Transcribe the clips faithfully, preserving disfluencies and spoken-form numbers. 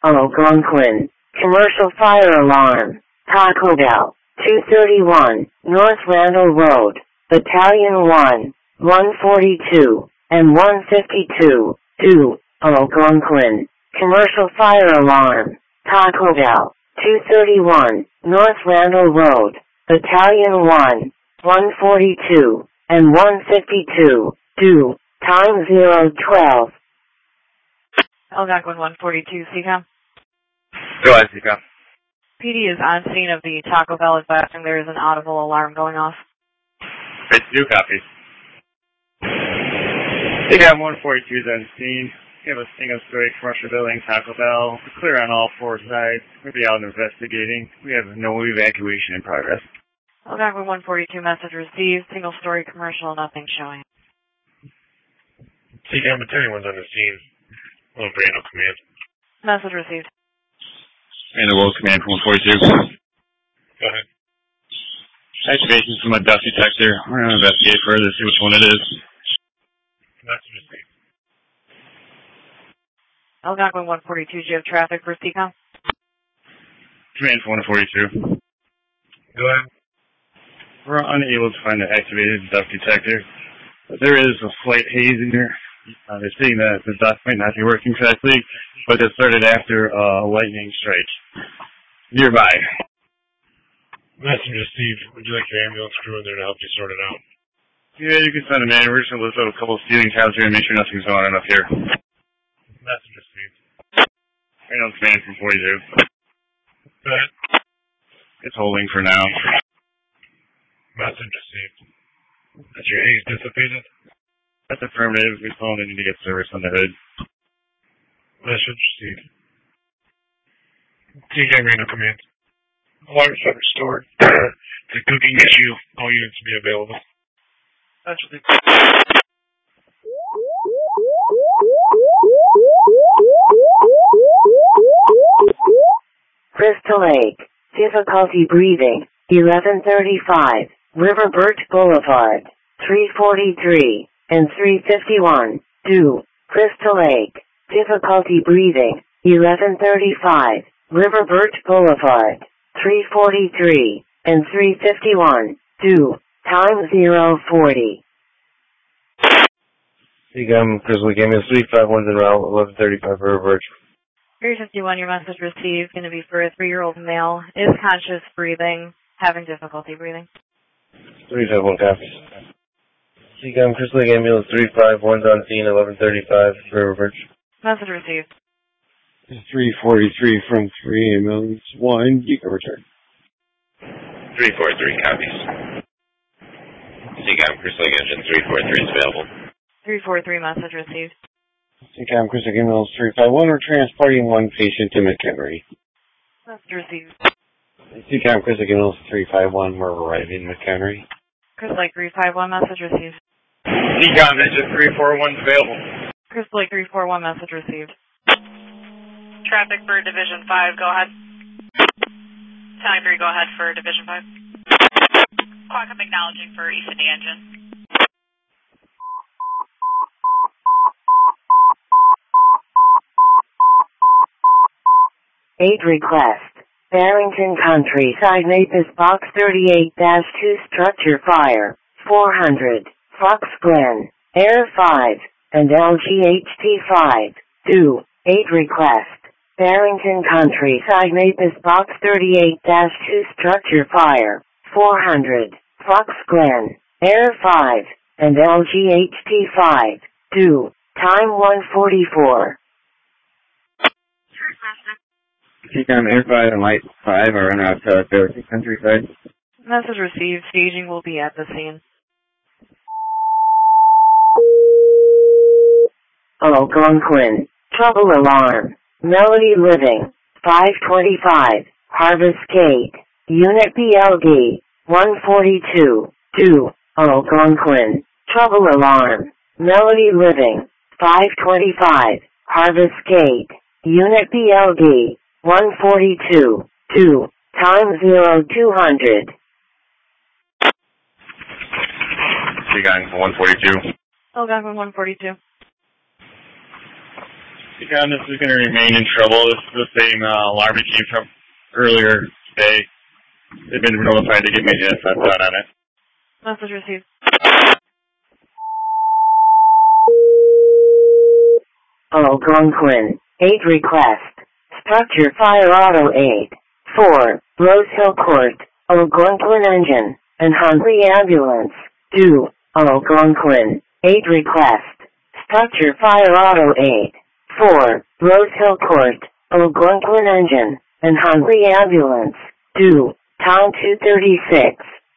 Algonquin. Commercial fire alarm. Taco Bell. two thirty-one, North Randall Road. Battalion one, one forty-two, and one fifty-two. two. Algonquin. Commercial fire alarm. Taco Bell. two thirty-one, North Randall Road. Battalion one, one forty-two, and one fifty-two. two. Time zero twelve. Algonquin one forty-two, C COM. Go ahead, C COM. P D is on scene of the Taco Bell advising there is an audible alarm going off. It's two copies. C COM one forty-two is on scene. We have a single-story commercial building, Taco Bell. We're clear on all four sides. We'll be out investigating. We have no evacuation in progress. Algonquin one forty-two, message received. Single-story commercial, nothing showing. C COM Battalion one's on the scene. Well, Brando command. Message received. Brando Wolf command from one forty-two. Go ahead. Activation from a dust detector. We're going to investigate further, see which one it is. Message received. Algonquin one forty-two, do you have traffic for C COM? Command from one forty-two. Go ahead. We're unable to find the activated dust detector, but there is a slight haze in here. Uh, they're saying that the dust might not be working correctly, but it started after a uh, lightning strike nearby. Message received. Would you like your ambulance crew in there to help you sort it out? Yeah, you can send them in. We're just going to lift up a couple of ceiling tiles here and make sure nothing's going on up here. Message received. Right on command from forty-two. Go ahead. It's holding for now. Message received. Has your haze dissipated? That's affirmative. We told them they need to get service on the hood. Message received. C COM Reno command. Alarms are restored. It's a cooking issue. All units will be available. Message received. Crystal Lake. Difficulty breathing. eleven thirty-five. River Birch Boulevard. three forty-three. And three fifty-one. two. Crystal Lake. Difficulty breathing. eleven thirty-five. River Birch Boulevard. three forty-three. And three fifty-one. two. Time zero forty. C COM Crystal Lake Ambulance three five one's en route, eleven thirty-five River Birch. three fifty-one, your message received. Going to be for a three-year-old male. Is conscious breathing. Having difficulty breathing. three five one copies. C COM Crystal Lake Ambulance three five one's on scene, eleven thirty-five River Birch. Message received. three forty-three from three ambulance one, you can return. three forty-three copies. C COM Crystal Lake Engine three forty-three is available. three forty-three, message received. C COM Crystal Lake Ambulance three five one, we're transporting one patient to McHenry. Message received. C COM Crystal Lake Ambulance three five one, we're arriving in McHenry. Crystal Lake three five one, message received. C COM Engine three four one is available. Crystal Lake three four one, message received. Traffic for Division five, go ahead. Town three, go ahead for Division five. Qualcomm acknowledging for East Indy Engine. Aid request. Barrington Countryside Mavis Box thirty-eight dash two Structure Fire. four hundred. Fox Glen. Air five. And L G H T five. two. Aid request. Barrington Countryside Mavis Box thirty-eight dash two Structure Fire. four hundred. Fox Glen. Air five. And L G H T five. two. Time one forty-four. C COM Air five and Light five are en route to Barrington Countryside. Message received. Staging will be at the scene. Algonquin. Trouble alarm. Melody Living. five twenty-five. Harvest Gate. Unit B L D. one forty-two. two. Algonquin. Trouble alarm. Melody Living. five twenty-five. Harvest Gate. Unit B L D. one forty-two. two. Time zero two hundred. C COM one forty-two. Algonquin one forty-two. C Seacom, this is going to remain in trouble. This is the same uh, alarm that came from earlier today. They've been notified to get maintenance done on it. Message received. Algonquin, eight request. Structure Fire Auto eight. four. Rose Hill Court, Algonquin Engine, and Huntley Ambulance. two. Algonquin, eight request. Structure Fire Auto eight. four. Rose Hill Court, Algonquin Engine, and Huntley Ambulance. two. Town two thirty-six.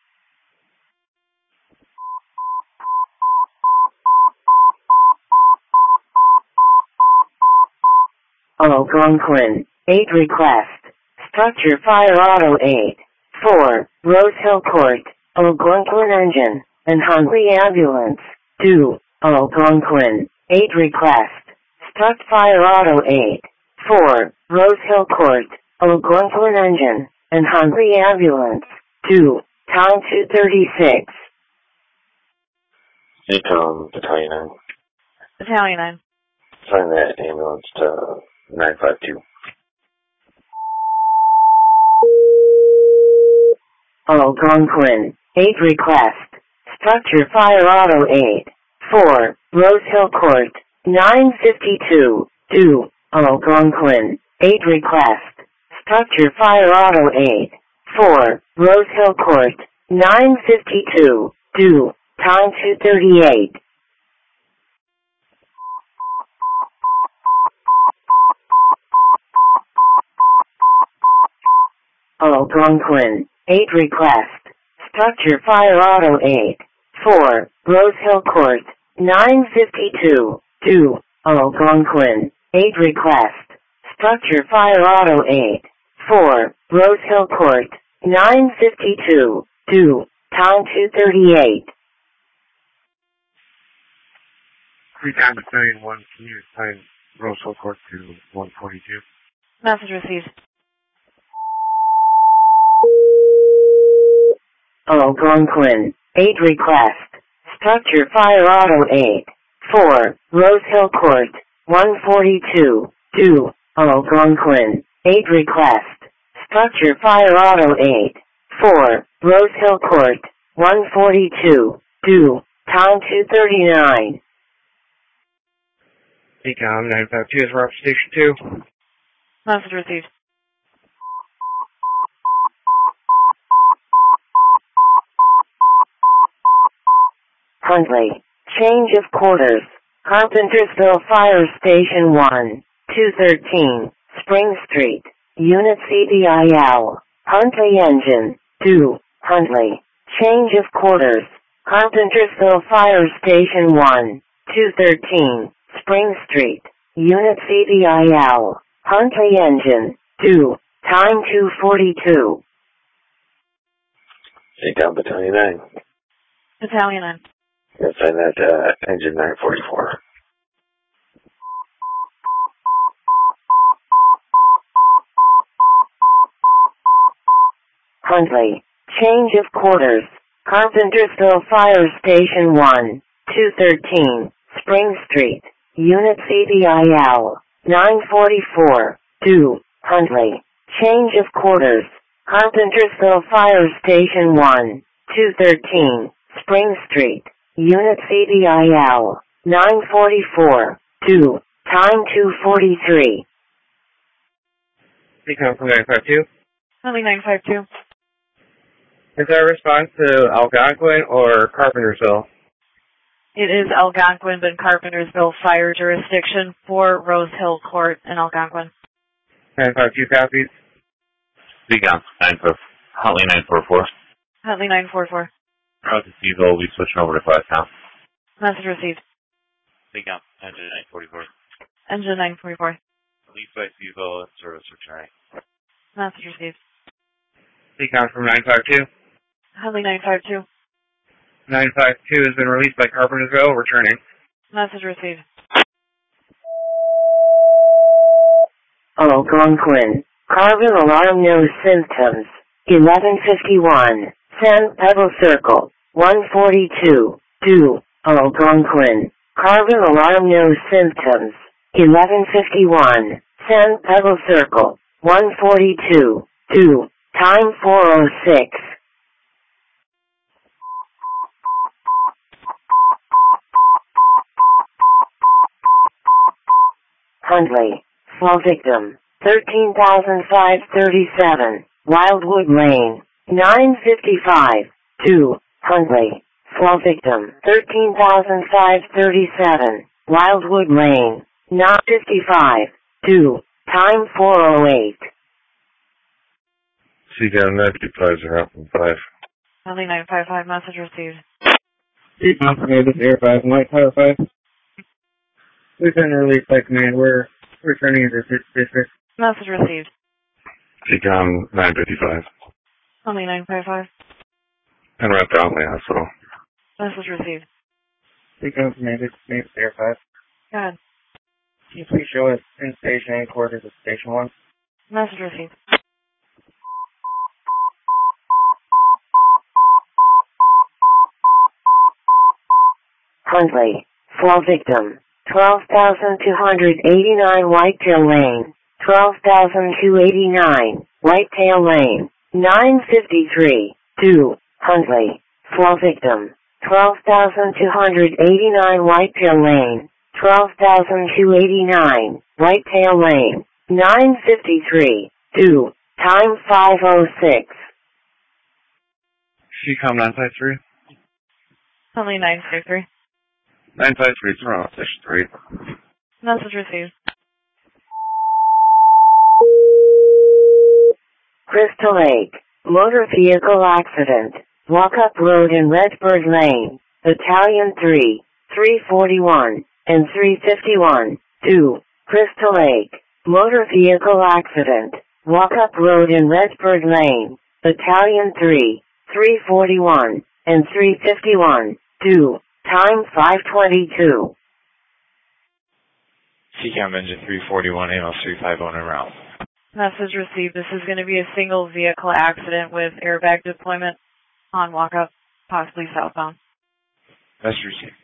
Algonquin, eight request. Structure Fire Auto eight. four. Rose Hill Court, Algonquin Engine, and Huntley Ambulance. two. Algonquin, eight request. Struct Fire Auto eight. four. Rose Hill Court, Algonquin Engine, and Huntley Ambulance. two. Town two thirty-six. Seacom, Battalion nine. Battalion nine. Assign that ambulance to nine five two. Algonquin, eight request. Structure Fire Auto eight. four. Rose Hill Court, nine fifty-two. two. Algonquin, eight request. Structure Fire Auto eight. four. Rose Hill Court, nine fifty-two. two. Time two thirty-eight. Algonquin, eight request. Structure Fire Auto eight. four. Rose Hill Court, nine fifty-two. two. Algonquin, eight request. Structure Fire Auto eight. four. Rose Hill Court, nine fifty-two. two. Time two thirty-eight. Seacom, Battalion one, can you assign Rose Hill Court to one forty-two? Message received. Algonquin, eight request. Structure Fire Auto eight. four. Rose Hill Court, one forty-two. two. Algonquin, eight request. Structure Fire Auto eight. four. Rose Hill Court, one forty-two. two. Time two thirty-nine. Seacom, nine five two is Rock Station two. Message received. Huntley, change of quarters. Carpentersville Fire Station one, two thirteen, Spring Street, Unit C D I L, Huntley Engine, two, Huntley, change of quarters. Carpentersville Fire Station one, two thirteen, Spring Street, Unit C D I L, Huntley Engine, two, time two forty-two. Seacom, Battalion nine. Battalion nine. Assign that to uh, engine nine forty-four. Huntley, change of quarters. Carpentersville Fire Station one, two thirteen, Spring Street, Unit C D I L, nine forty-four. two. Huntley, change of quarters. Carpentersville Fire Station one, two thirteen, Spring Street, Unit C D I L, nine forty-four. two. Time two forty-three. Seacom from nine five two. Huntley nine five two. Is that a response to Algonquin or Carpentersville? It is Algonquin, but Carpentersville fire jurisdiction for Rose Hill Court in Algonquin. nine five two copies. Seacom, nine four, Huntley nine four four. Huntley nine four four. Route to Seaville, we'll be switching over to Flagtown. Message received. Seacom, engine nine forty-four. Engine nine forty-four. Lead by Seaville, service returning. Message received. Seacom from nine five two. Huntley nine five two. nine five two has been released by Carpentersville, returning. Message received. Algonquin, Carvin alarm no symptoms. eleven fifty-one, San Pedro Circle, one forty-two. two. Algonquin, Carvin alarm no symptoms. eleven fifty-one, San Pedro Circle, one forty-two, two, time four oh six. Huntley, fall victim, thirteen thousand five hundred thirty-seven, Wildwood Lane, nine fifty-five, two, Huntley, fall victim, thirteen thousand five hundred thirty-seven, Wildwood Lane, nine fifty-five, two, time four oh eight. C CAM nine fifty-five are out from five. Huntley nine five five, message received. C CAM command, this is Air five, Mike Pilot five. We've been released by command. We're returning to this district. Message received. C CAM nine fifty-five. Huntley nine five five. And wrapped out in the hospital. Message received. C CAM command, this is Air five. Go ahead. Can you please show us in station and quarters of station one? Message received. Huntley, fall victim, twelve thousand two hundred eighty-nine Whitetail Lane, twelve thousand two hundred eighty-nine, Whitetail Lane, nine fifty-three, two, Huntley, fall victim, twelve thousand two hundred eighty-nine Whitetail Lane, twelve thousand two hundred eighty-nine, Whitetail Lane, nine fifty-three, two, time five oh six. C CAM nine five three. Huntley nine five three. nine five three, it's around station three. Message received. Crystal Lake, motor vehicle accident, Walkup Road in Redbird Lane, Battalion three, three forty-one, and three fifty-one, two, Crystal Lake, motor vehicle accident, Walkup Road in Redbird Lane, Battalion three, three forty-one, and three fifty-one, two, time five twenty-two. C CAM engine three forty-one, A M L three five zero en route. Message received. This is going to be a single vehicle accident with airbag deployment on walk-up, possibly southbound. Message received.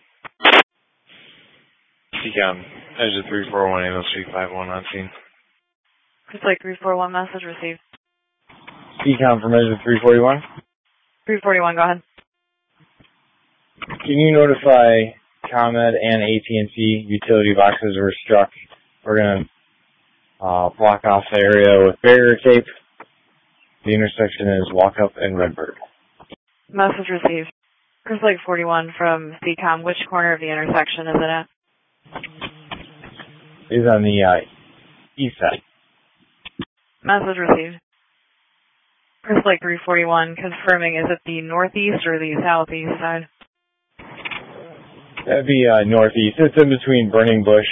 C CAM engine three forty-one, A M L three five one on scene. Just like three four one, message received. C CAM from engine three forty-one. three forty-one, go ahead. Can you notify ComEd and A T and T utility boxes were struck? We're going to uh, block off the area with barrier tape. The intersection is Walkup and Redbird. Message received. Chris Lake forty-one from C COM. Which corner of the intersection is it at? It's on the uh, east side. Message received. Chris Lake three forty-one confirming, is it the northeast or the southeast side? That'd be uh, northeast. It's in between Burning Bush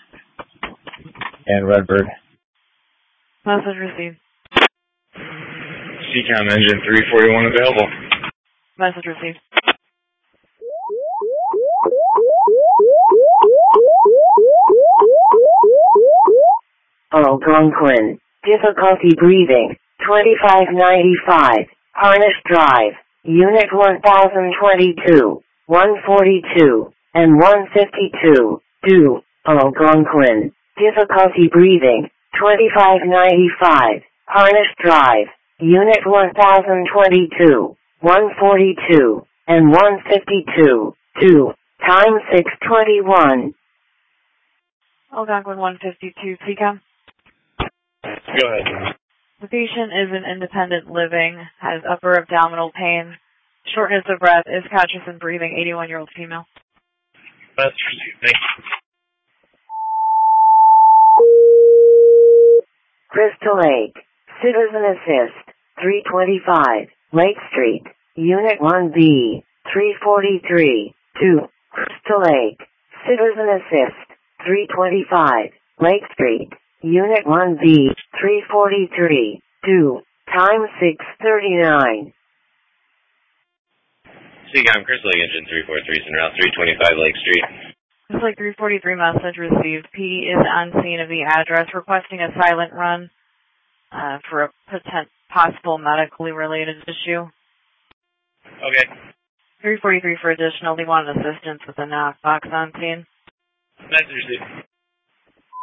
and Redbird. Message received. C COM engine three forty-one available. Message received. Algonquin, difficulty breathing, twenty-five ninety-five, Harnish Drive, Unit one thousand twenty-two, one forty-two, and one fifty-two, two, Algonquin, difficulty breathing, twenty-five ninety-five, Harnish Drive, Unit one thousand twenty-two, one forty-two, and one fifty-two, two, time six twenty-one. Algonquin one fifty-two, C COM. Go ahead. The patient is in independent living, has upper abdominal pain, shortness of breath, is conscious and breathing, eighty-one-year-old female. That's received. Thank you. Crystal Lake, Citizen Assist, three twenty-five, Lake Street, Unit one B, three forty-three, two, Crystal Lake, Citizen Assist, three twenty-five, Lake Street, Unit one B, three forty-three, two, time six thirty-nine. C COM, Crystal Lake engine three forty-three is en route, three twenty-five Lake Street. Crystal Lake three forty-three message received. P D is on scene of the address requesting a silent run uh, for a potent, possible medically related issue. Okay. three forty-three for additional. They wanted assistance with the knockbox on scene. Message received.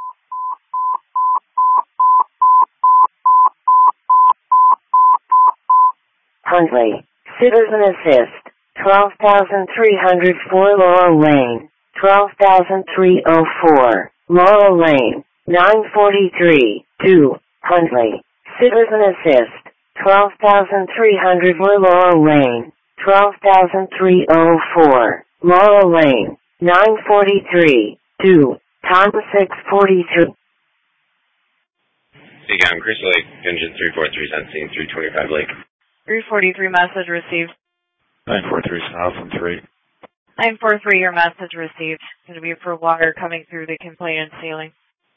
Huntley. Citizen Assist. twelve thousand three hundred four Laurel Lane. twelve thousand three hundred four. Laurel Lane. nine forty-three. two. Huntley. Citizen Assist. twelve thousand three hundred four Laurel Lane. twelve thousand three hundred four. Laurel Lane. nine forty-three. two. Time six forty-two. Seacom, Crystal Lake, engine three four three, on scene three twenty-five Lake. three forty-three message received. nine four three, south from three. nine four three, your message received. It's going to be for water coming through the complainant ceiling.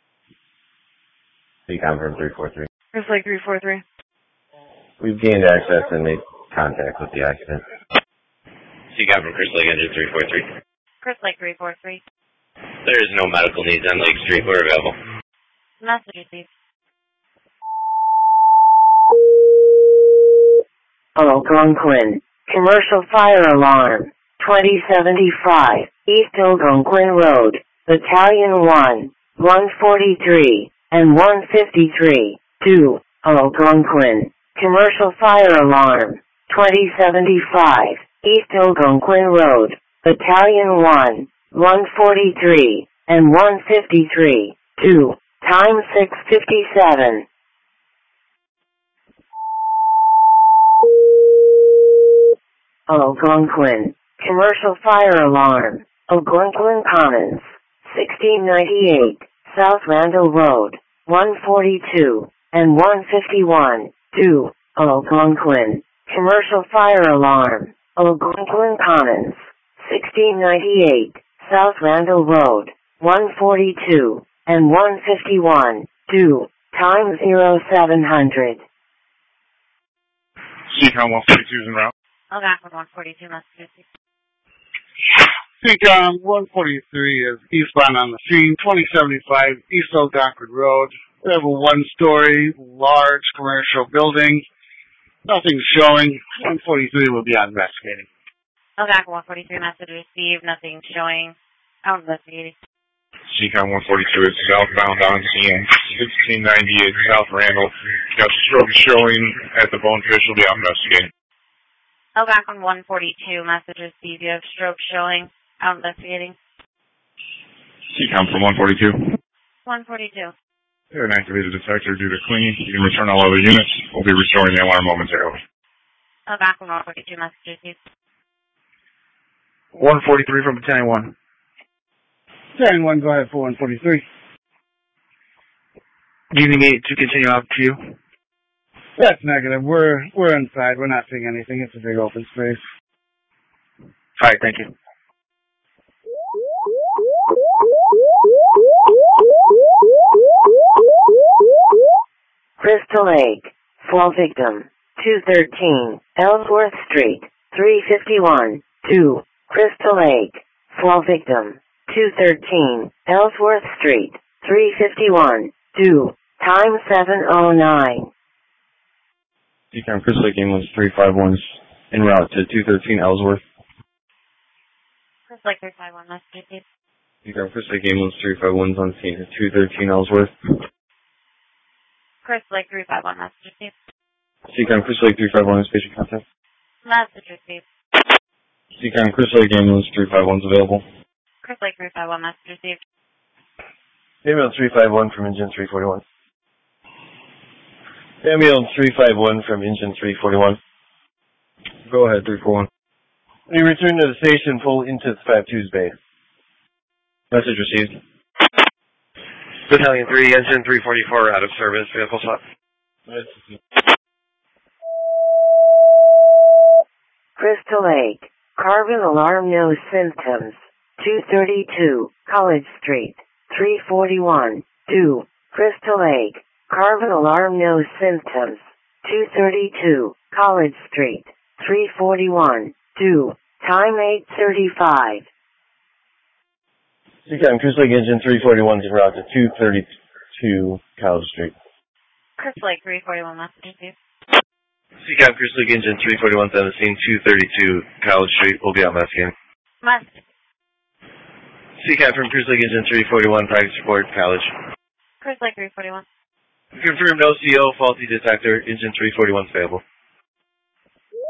Seacom from three four three. Crystal Lake three four three. We've gained access and made contact with the occupant. Seacom from Crystal Lake, engine three four three. Crystal Lake three four three. There is no medical needs on Lake Street. We're available. Message received. Algonquin. Commercial fire alarm. twenty seventy-five. East Algonquin Road. Battalion one. one forty-three. And one fifty-three. two. Algonquin. Commercial fire alarm. twenty seventy-five. East Algonquin Road. Battalion one. one forty-three. And one fifty-three. two. Time six fifty-seven. Algonquin. Commercial fire alarm. Algonquin Commons. sixteen ninety-eight. South Randall Road. one forty-two. And one fifty-one. two. Algonquin. Commercial fire alarm. Algonquin Commons. sixteen ninety-eight. South Randall Road. one forty-two. And one fifty-one. two. Time zero seven hundred. Seacom one forty-two is en route. Algonquin one forty-two, message received. Seacom one forty-three is eastbound on the scene, twenty seventy-five East Algonquin Road. We have a one-story, large commercial building. Nothing's showing. one forty-three will be out investigating. Algonquin one forty-three, message received. Nothing showing. Out investigating. Seacom one forty-two is southbound on scene, sixteen ninety-eight South Randall. Got stroke showing at the Bonefish. Will be out investigating. Algonquin one forty-two, message received. You have stroke showing. Out investigating. Seacom from one forty-two. one forty-two. They're an activated detector due to clean. You can return all other units. We'll be restoring the alarm momentarily. Algonquin one forty-two, message received. one forty-three from Battalion one. Battalion one, go ahead for one forty-three. Do you need me to continue up to you? That's negative. We're we're inside. We're not seeing anything. It's a big open space. All right, thank you. Crystal Lake. Fall victim. two thirteen. Ellsworth Street. three fifty-one. two. Crystal Lake. Fall victim. two thirteen. Ellsworth Street. three fifty-one. two. Time seven oh nine. Seacom Crystal Lake Ambulance three five one is en route to two thirteen Ellsworth. Crystal Lake three five one, message received. Seacom Crystal Lake Ambulance three five one is on scene at two thirteen Ellsworth. Crystal Lake three five one, message received. Seacom Crystal Lake three five one is patient contact. Message received. Seacom Crystal Lake Ambulance three five one is available. Crystal Lake three five one, message received. Ambulance three five one from engine three forty-one. Ambulance three five one from engine three forty-one. Go ahead, three four one. We return to the station full into the five two's bay. Message received. Battalion three, engine three forty-four, out of service, vehicle swap. Crystal Lake. Carbon alarm no symptoms. two thirty-two College Street. three forty-one. two. Crystal Lake. Carbon alarm no symptoms. two thirty-two College Street. three forty-one. two. Time eight thirty-five. Seacom Crystal Lake engine three forty-one is en route to two thirty-two College Street. Crystal Lake three forty-one, message received. Seacom Crystal Lake engine three forty-one is on the scene two thirty-two College Street. We'll be out investigating. Message. Seacom from Crystal Lake engine three forty-one, private support, College. Crystal Lake three forty-one. Confirmed O C O, faulty detector, engine three forty-one is available.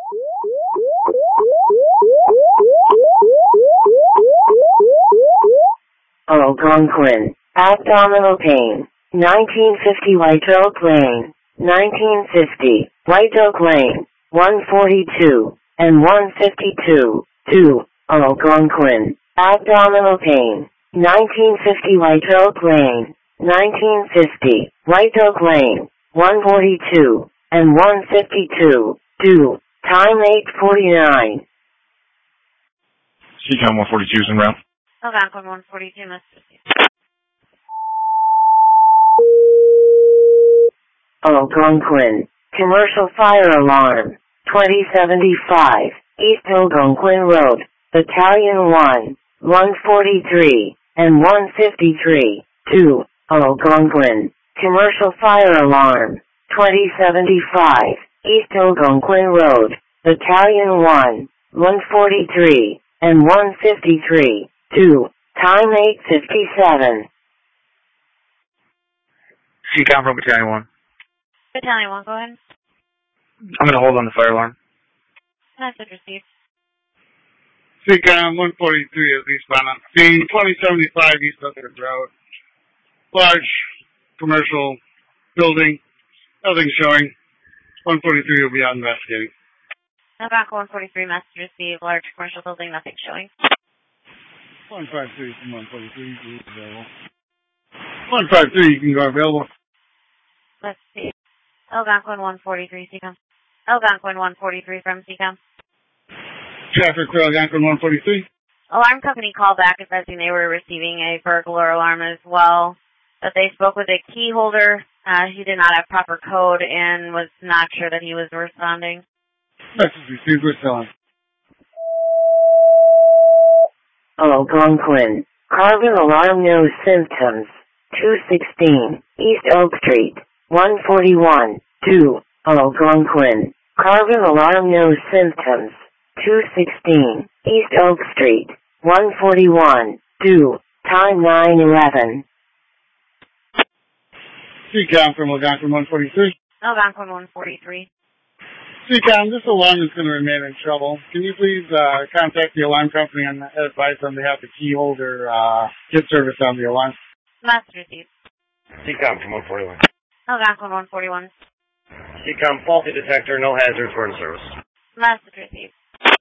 Algonquin, abdominal pain, nineteen fifty White Oak Lane, nineteen fifty, White Oak Lane, one forty-two, and one fifty-two, two, Algonquin, abdominal pain, nineteen fifty White Oak Lane, nineteen fifty, White Oak Lane, one forty-two, and one fifty-two, two, time eight forty-nine. C COM one forty-two is en route. Algonquin one forty-two, Mississippi. Algonquin, commercial fire alarm, twenty seventy-five, East Algonquin Road, Battalion one, one forty-three, and one fifty-three, two, Algonquin, commercial fire alarm, twenty seventy-five, East Algonquin Road, Battalion one, one forty-three, and one fifty-three, two, time eight fifty-seven. C COM from Battalion one. Battalion one, go ahead. I'm going to hold on the fire alarm. Message received. C COM one forty-three is eastbound on scene, twenty seventy-five East Oakland Road. Large commercial building, nothing showing. one forty-three will be out investigating. Algonquin one forty-three, message received. Large commercial building, nothing showing. one five three from one forty-three, is available. one five three, you can go available. Let's see. Algonquin one forty-three, C COM. Algonquin one forty-three from C COM. Traffic for Algonquin one forty-three. Alarm company called back advising they were receiving a burglar alarm as well. That they spoke with a key holder. Uh, he did not have proper code and was not sure that he was responding. Message received, we're still on. Algonquin, carbon alarm no symptoms, two sixteen, East Oak Street, one forty-one, two, Algonquin, carbon alarm no symptoms, two sixteen, East Oak Street, one forty-one, two, time nine eleven. C COM from Algonquin one forty-three. Algonquin one forty-three. C COM, this alarm is going to remain in trouble. Can you please uh, contact the alarm company and advise on behalf of the key holder, uh, get service on the alarm? Message received. C COM from one forty-one. Algonquin one forty-one. C COM, faulty detector, no hazards, we're in service. Message received.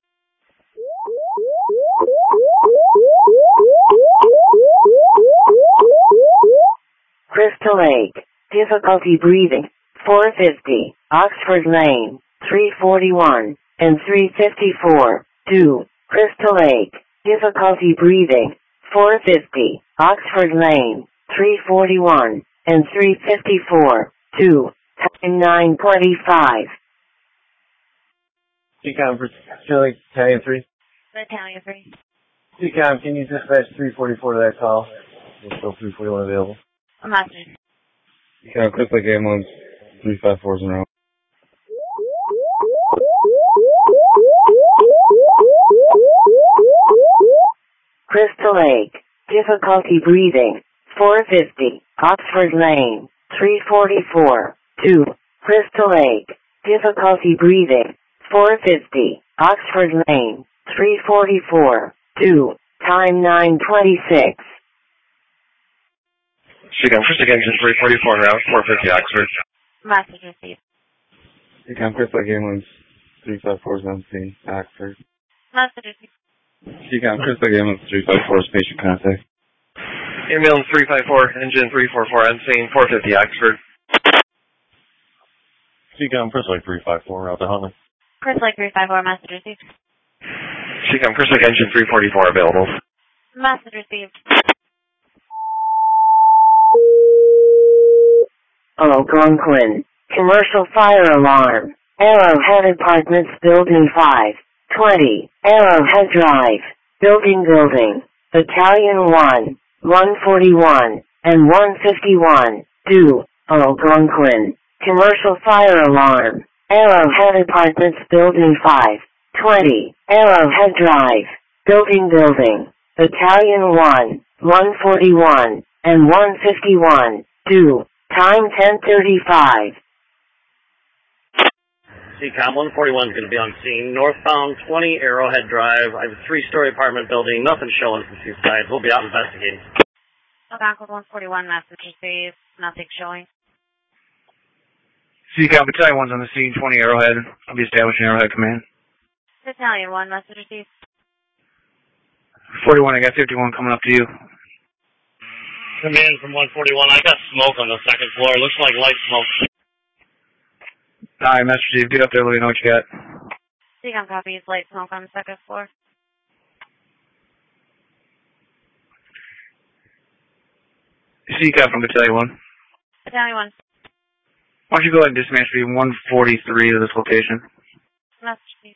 Crystal Lake, difficulty breathing, four fifty, Oxford Lane, three forty-one, and three fifty-four, two, Crystal Lake, difficulty breathing, four fifty, Oxford Lane, three forty-one, and three fifty-four, two, time nine twenty-five. C COM for Crystal Lake, Battalion three. Battalion three. C COM, can you dispatch three forty-four to that call? There's still three forty-one available. Message. C COM, Crystal Lake ambulance, three five four is en route. Crystal Lake, difficulty breathing, four fifty, Oxford Lane, three forty-four, two, Crystal Lake, difficulty breathing, four fifty, Oxford Lane, three forty-four, two, time nine twenty-six. C COM, Crystal Lake engine three forty-four en route, four fifty Oxford. Message received. C COM, Crystal Lake ambulance, three five four is on scene, Oxford. Message received. C COM, Crystal Lake ambulance, three five four is patient contact. Ambulance three five four, engine three forty-four on scene, four fifty Oxford. C COM, Crystal Lake three five four, out to Huntley. Crystal Lake three five four, message received. C COM, Crystal Lake engine three forty-four available. Message received. Algonquin, commercial fire alarm, Arrowhead Apartments Building five twenty, Arrowhead Drive, Building Building, Battalion one, one forty-one, and one fifty-one, two, Algonquin, commercial fire alarm, Arrowhead Apartments Building five twenty, Arrowhead Drive, Building Building, Battalion one, one forty-one, and one fifty-one, two, time ten thirty-five. C COM one forty-one is going to be on scene. Northbound twenty Arrowhead Drive. I have a three-story apartment building. Nothing showing from two sides. We'll be out investigating. Algonquin one forty-one, message received. Nothing showing. C-Com Battalion one's on the scene, twenty Arrowhead. I'll be establishing Arrowhead Command. Battalion one, message received. forty-one, I got fifty-one coming up to you. Command from one forty-one. I got smoke on the second floor. Looks like light smoke. Alright, message received. Get up there, let me know what you got. C COM copies, light smoke on the second floor. C-Com from Battalion one. Battalion one. Why don't you go ahead and dismantle me one forty-three to this location? Message received.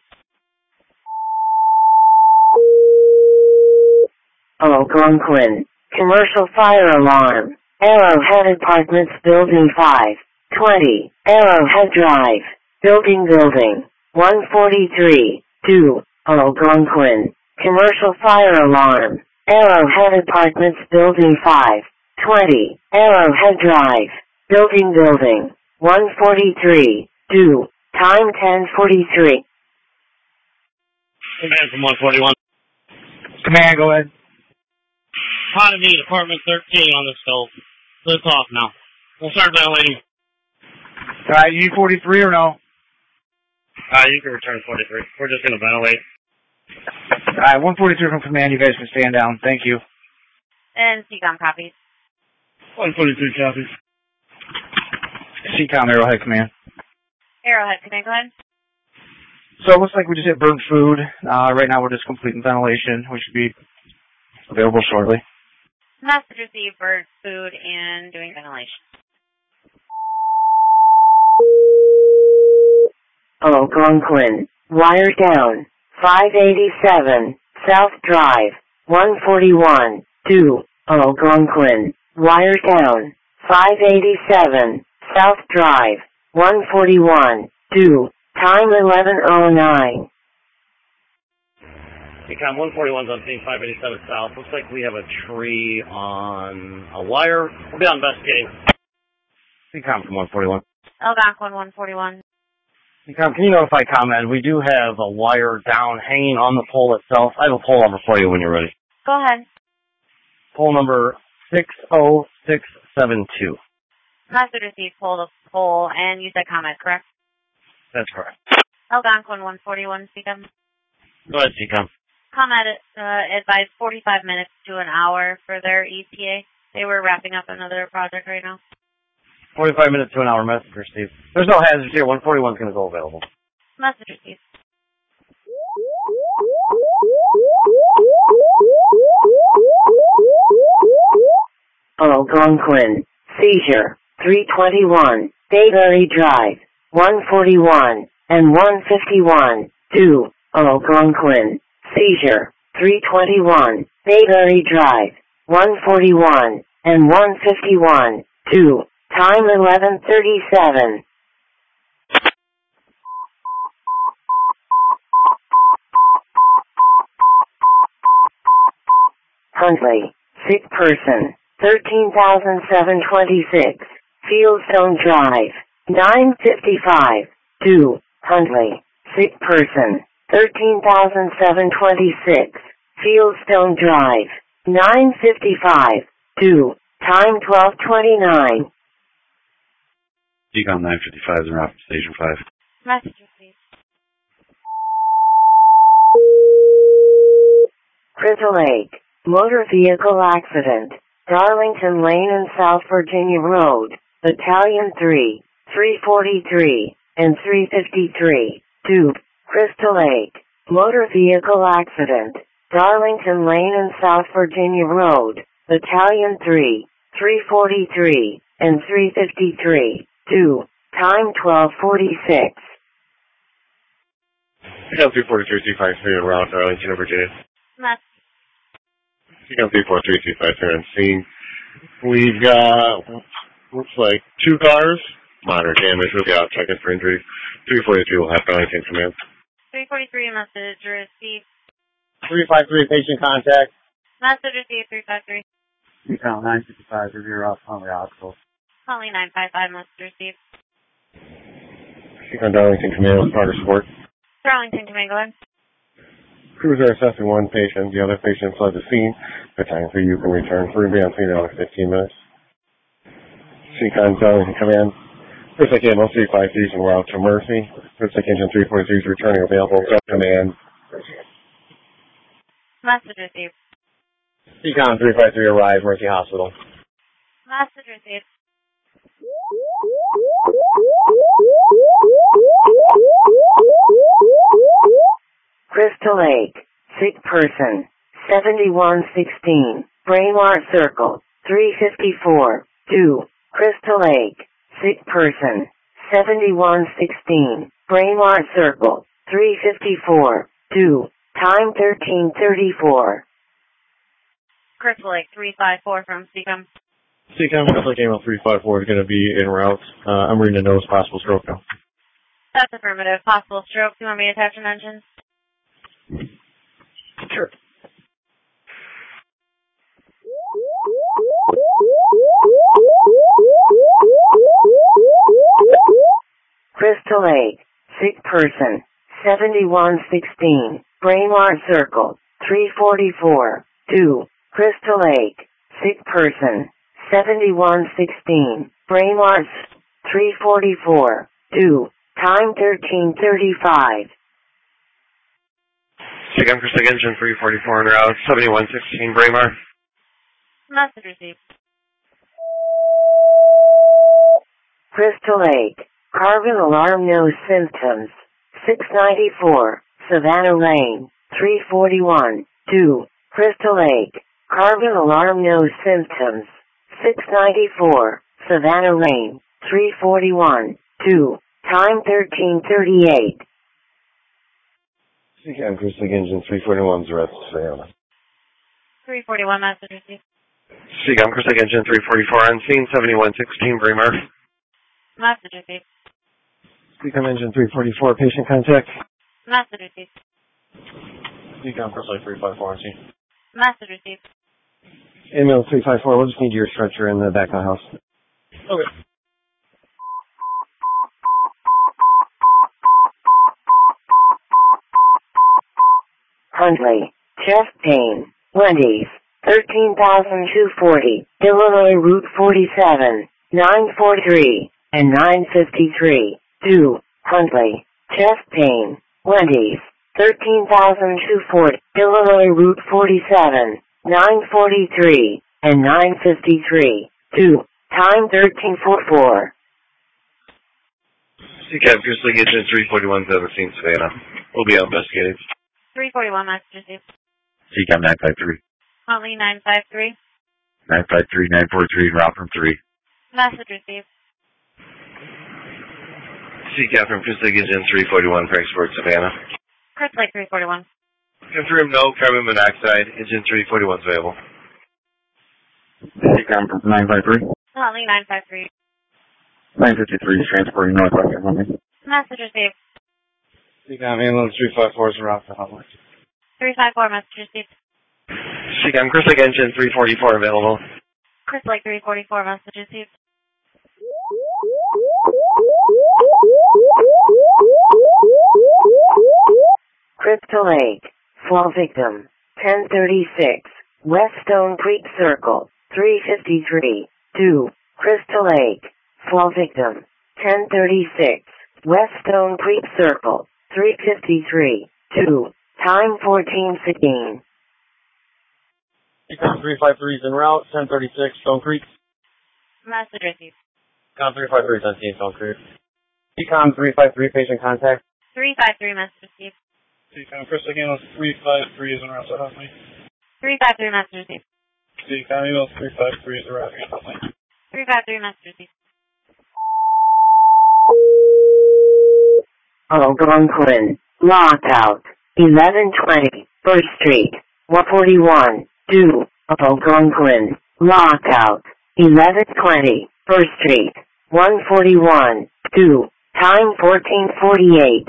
Algonquin. Commercial fire alarm. Arrowhead Apartments Building five twenty. Arrowhead Drive. Building Building. one forty-three. two. Algonquin. Commercial fire alarm. Arrowhead Apartments Building five twenty. Arrowhead Drive. Building Building. one forty-three. two. Time ten forty-three. Command from one forty-one. Command, go ahead. Hot heat, apartment thirteen on the stove. So it's off now. We'll start ventilating. Alright, you need forty-three or no? Uh, you can return forty-three. We're just going to ventilate. Alright, one forty-three from command. You guys can stand down. Thank you. And C COM copies. one forty-three copies. C COM Arrowhead Command. Arrowhead, can I go ahead? So it looks like we just hit burnt food. Uh, right now we're just completing ventilation. We should be available shortly. Message received, burnt food, and doing ventilation. Algonquin. Wire down. five eighty-seven. South Drive. one forty-one. two. Algonquin. Wire down. five eighty-seven. South Drive. one forty-one. two. Time eleven oh nine. C COM one forty-one's on scene five eighty-seven South. Looks like we have a tree on a wire. We'll be on investigating. C COM from one forty-one. Algonquin one forty-one. C COM, can you notify ComEd? We do have a wire down hanging on the pole itself. I have a pole number for you when you're ready. Go ahead. Pole number six oh six seven two. Message received, pull the pole, and you said ComEd, correct? That's correct. Algonquin one forty-one, C COM. Go ahead, C COM. ComEd uh, advised forty-five minutes to an hour for their E T A. They were wrapping up another project right now. forty-five minutes to an hour, message received. There's no hazards here. one forty-one's going to go available. Message received. Algonquin. Seizure. three twenty-one. Bayberry Drive. one forty-one. And one fifty-one. two. Algonquin. Seizure. three twenty-one. Bayberry Drive. one forty-one. And one fifty-one. two. Time eleven thirty-seven. Huntley. Sick person. thirteen thousand seven hundred twenty-six. Fieldstone Drive. nine fifty-five. two. Huntley. Sick person. thirteen thousand seven hundred twenty-six. Fieldstone Drive. nine fifty-five. two. Time twelve twenty-nine. C COM nine fifty-five is in route from Station five. Message received. Crystal Lake. Motor vehicle accident. Darlington Lane and South Virginia Road. Battalion three. three forty-three. And three fifty-three. two. Crystal Lake. Motor vehicle accident. Darlington Lane and South Virginia Road. Battalion three. three forty-three. And three fifty-three. two. Time twelve forty-six. C COM three forty-three C five three around Arlington, Virginia. Message. C COM three forty-three C five three on scene. We've got, looks like two cars. Minor damage. We'll be out checking for injuries. three forty-three will have Arlington command. three forty-three, message received. three five three, patient contact. Message received, three five three. C COM nine fifty-five, review off Huntley Hospital. Holly nine five five, message received. C COM Darlington command with Carter support. Darlington command, go ahead. Crews are assessing one patient. The other patient fled the scene. Good time for you can return. We're going to be on scene in like fifteen minutes. Seacon Darlington Command. First Lake Ambulance three five three is en route to Murphy. First Lake Engine three forty-three is returning available. Command. Message received. Seacon three five three arrived, Murphy Hospital. Message received. Crystal Lake, sick person, seventy-one sixteen, Braemar Circle, three fifty-four, two, Crystal Lake, sick person, seventy-one sixteen, Braemar Circle, three fifty-four, two, time thirteen thirty-four. Crystal Lake three five four from Seacom. Seacom, Crystal Lake Ambulance three five four is going to be en route. Uh, I'm reading a nose possible stroke now. That's affirmative. Possible stroke. Do you want me to attach an engine? Sure. Crystal Lake, sick person, seventy-one sixteen, Braemar Circle, three forty-four, two, Crystal Lake, sick person, seventy-one sixteen, Braemar, three forty-four, two, time thirteen thirty-five. Seacom Crystal Lake Engine three forty-four en route, seventy-one sixteen Braemar. Message received. Crystal Lake, carbon alarm no symptoms, six ninety-four, Savannah Lane, three forty-one, two, Crystal Lake, carbon alarm no symptoms, six ninety-four, Savannah Lane, three forty-one, two, time thirteen thirty-eight. Seacom Crystal Lake Engine three forty-one is arrest Savannah. three forty-one message received. Seacom Crystal Lake Engine three forty-four on scene, seventy-one sixteen Braemar. Message received. Seacom Engine three forty-four, patient contact. Message received. Seacom Crystal Lake three five four on scene. Message received. Ambulance three five four, we'll just need your stretcher in the back of the house. Okay. Huntley, chest pain, Wendy's, thirteen thousand two hundred forty, Illinois Route forty-seven, nine forty-three, and nine fifty-three, two, Huntley, chest pain, Wendy's, thirteen thousand two hundred forty, Illinois Route forty-seven, nine forty-three, and nine fifty-three, two, time thirteen forty-four. Seacom Crystal Lake Engine three forty-one is on the scene, Savannah. We'll be out investigating. three forty-one message received. Seacom nine five three. Huntley nine five three. nine five three, nine four three, route from three. Message received. Seacom from Crystal Lake Engine three forty-one, Frank Sport, Savannah. Crystal Lake three forty-one. Confirm no carbon monoxide. Engine three forty-one is available. Seacom from nine five three. Huntley nine five three. nine fifty-three is transporting northwestern Huntley. Message received. Seacom Ambulance three five four is en route to Huntley. three five four message received. Seacom Crystal Lake Engine three forty-four available. Crystal Lake three forty-four message received. Crystal Lake, fall victim, ten thirty-six, West Stone Creek Circle, three fifty-three, two, Crystal Lake, fall victim, ten thirty-six, West Stone Creek Circle, three fifty-three, two, time fourteen sixteen. Seacom three five three is en route, ten thirty-six, Stone Creek. Message received. Seacom three five three is on scene, Stone Creek. Seacom three five three, patient contact. three five three message received. Seacom Crystal Lake Ambulance three five three is en route to Huntley. three five three message received. Seacom Ambulance three five three is arriving at Huntley. three five three message received. Algonquin, lockout, eleven twenty, First Street, one forty-one, two, Algonquin, lockout, eleven twenty, First Street, one forty-one, two, time fourteen forty-eight.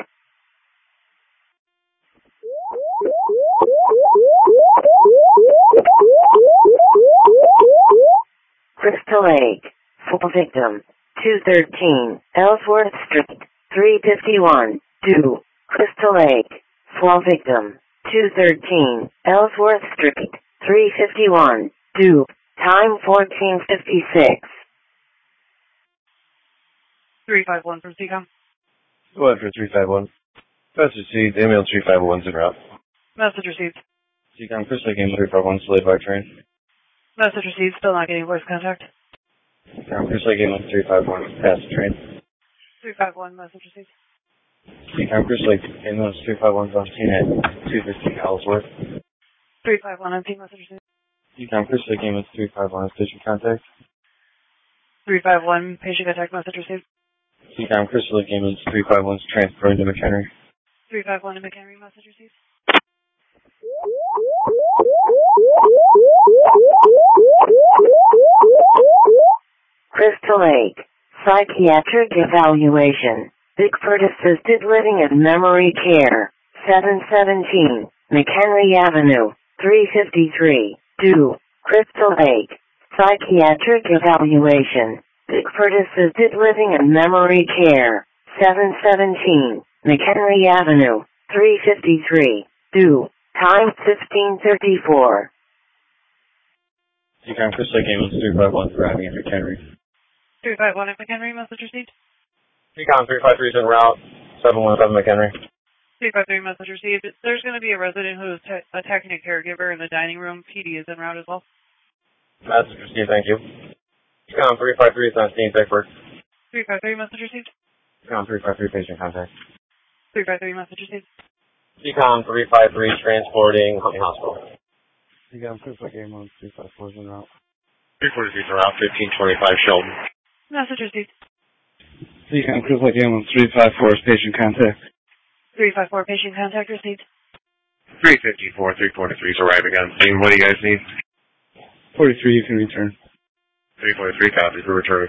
Crystal Lake, full victim, two thirteen, Ellsworth Street, three fifty-one, two, Crystal Lake, full victim, two thirteen, Ellsworth Street, three fifty-one, due, time fourteen fifty-six. three five one from C COM. Go ahead for three five one. Message received. Ambulance three five one's en route. Message received. C COM, Chris Lake, Ambulance three five one, delayed by train. Message received. Still not getting voice contact. C COM, Chris Lake, Ambulance three five one, past the train. three five one, message received. C COM, Chris Lake, Ambulance three five one's on scene at two fifteen Ellsworth. three five one, empty, message received. C COM, Chris Lake, Ambulance three five one, patient contact. three five one, patient contact, message received. C COM, Chris Lake, Ambulance three five one's transferring to McHenry. three five one to McHenry, message received. Crystal Lake, psychiatric evaluation, Bickford Assisted Living and Memory Care, seven seventeen, McHenry Avenue, three fifty-three, due, Crystal Lake, psychiatric evaluation, Bickford Assisted Living and Memory Care, seven seventeen, McHenry Avenue, three fifty-three, due, time fifteen thirty-four. C COM, Chris Lake, Ambulance three five one, arriving at McHenry. three five one at McHenry, message received. C COM, three five three is en route, seven one seven McHenry. three five three, message received. There's going to be a resident who is te- attacking a caregiver in the dining room. P D is en route as well. Message received, thank you. C COM, three five three is on scene, Bickford. three five three, message received. C COM, three five three, patient contact. three five three, message received. C COM, three five three, transporting Huntley Hospital. C COM, Chris Lake, Ambulance three five four is en route. three forty-three is en route, fifteen twenty-five Sheldon. Message received. C COM, Chris Lake, Ambulance three five four is patient contact. three five four, patient contact received. three fifty-four, three forty-three is arriving on scene. What do you guys need? forty-three, you can return. three forty-three copies for return.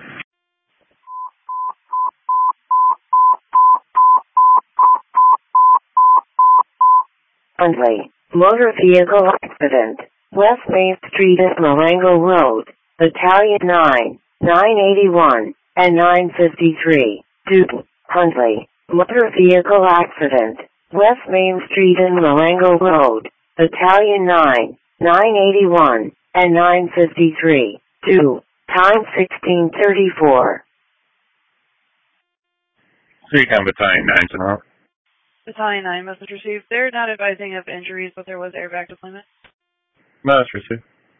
Hundley, motor vehicle accident, West Main Street at Marengo Road, Battalion nine, nine eighty-one, and nine fifty-three, due, Hundley, motor vehicle accident, West Main Street and Marengo Road, Battalion nine, nine eighty-one, and nine fifty-three, due, time sixteen thirty-four. C COM, Battalion nine's en route. Battalion nine, message received. They're not advising of injuries, but there was airbag deployment. Message received.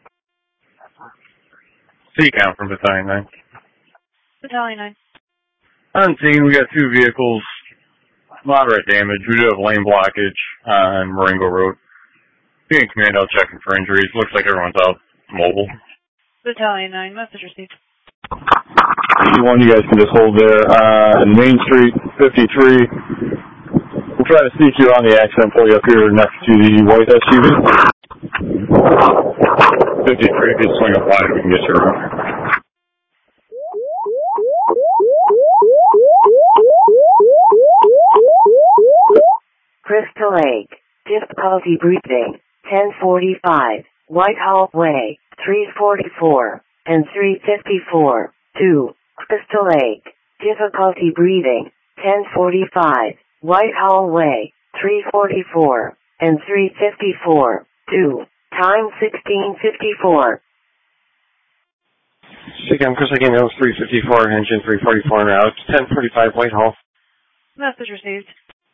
C COM from Battalion nine. Battalion nine. On scene, we got two vehicles, moderate damage. We do have lane blockage on Marengo Road. Being command out checking for injuries. Looks like everyone's out mobile. Battalion nine, message received. One, you guys can just hold there. Uh, in Main Street, fifty-three. We'll try to sneak you on the accident, pull you up here next to the white S U V. fifty-three, if you swing up wide, we can get you around. Crystal Lake, difficulty breathing, ten forty-five, Whitehall Way, three forty-four, and three fifty-four, two, Crystal Lake, difficulty breathing, ten forty-five, Whitehall Way, three forty-four, and three fifty-four, two, time sixteen fifty-four. C COM, Chris Lake, Ambulance three fifty-four, engine three forty-four en route, ten forty-five Whitehall. Message received.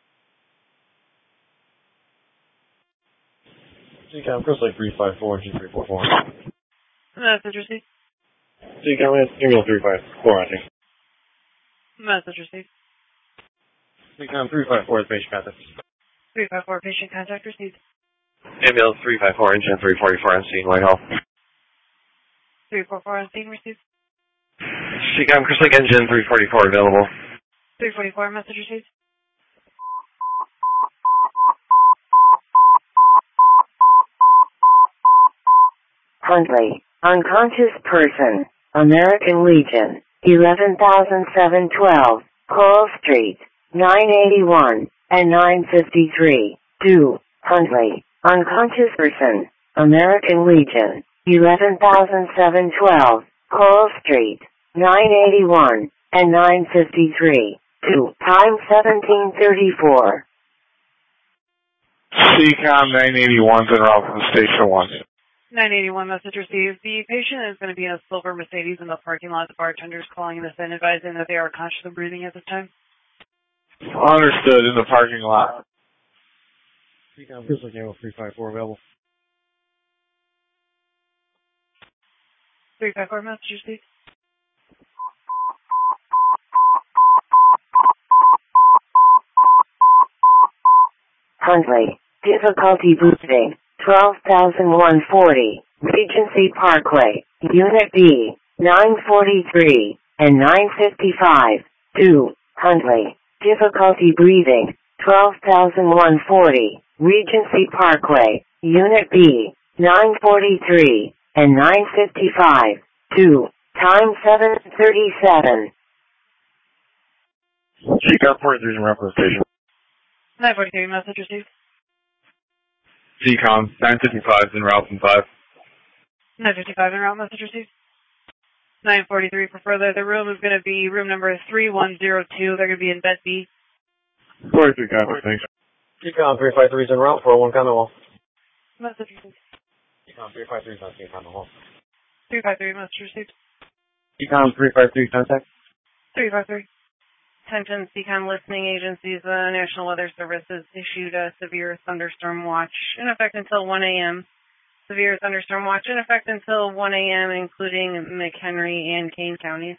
C COM, Chris Lake three five four, engine three forty-four. Message received. C COM, Ambulance three five four, I think. Message received. C COM, three five four, patient contact. three five four, patient contact received. Ambulance three five four, engine three forty-four on scene, Whitehall. three four four on scene received. C COM, Chris Lake, engine three forty-four available. three forty-four, message received. Hundley, unconscious person, American Legion, eleven thousand seven twelve, Coral Street, nine eighty-one, and nine fifty-three, due, Hundley, unconscious person, American Legion, eleven thousand seven twelve, Coral Street, nine eighty-one, and nine fifty-three, due, time seventeen thirty-four. C COM nine eighty-one's en route from Station one. nine eighty-one, message received. The patient is going to be in a silver Mercedes in the parking lot. The bartender's calling this in, advising that they are conscious of breathing at this time. Understood, in the parking lot. Seacom Crystal Gamble three five four available. three five four, message received. Huntley, difficulty breathing, twelve thousand one forty, Regency Parkway, Unit B, nine forty-three, and nine fifty-five, two, Huntley, difficulty breathing, twelve thousand one forty, Regency Parkway, Unit B, nine forty-three, and nine fifty-five, two, time seven thirty-seven. Seacom forty-three is en route to the station. nine forty-three, message received. Seacom nine fifty-five is en route from five. nine fifty-five, en route, message received. nine forty-three for further. The room is going to be room number three one zero two. They're going to be in bed B. forty-three, copy, thanks. Seacom three five three is en route for one Commonwealth. Message received. Seacom three five three is on scene Commonwealth. three five three, message received. Seacom three five three, contact. three five three. Attention, Seacom listening agencies. The National Weather Service has issued a severe thunderstorm watch in effect until one a.m. Severe thunderstorm watch in effect until one a.m., including McHenry and Kane counties.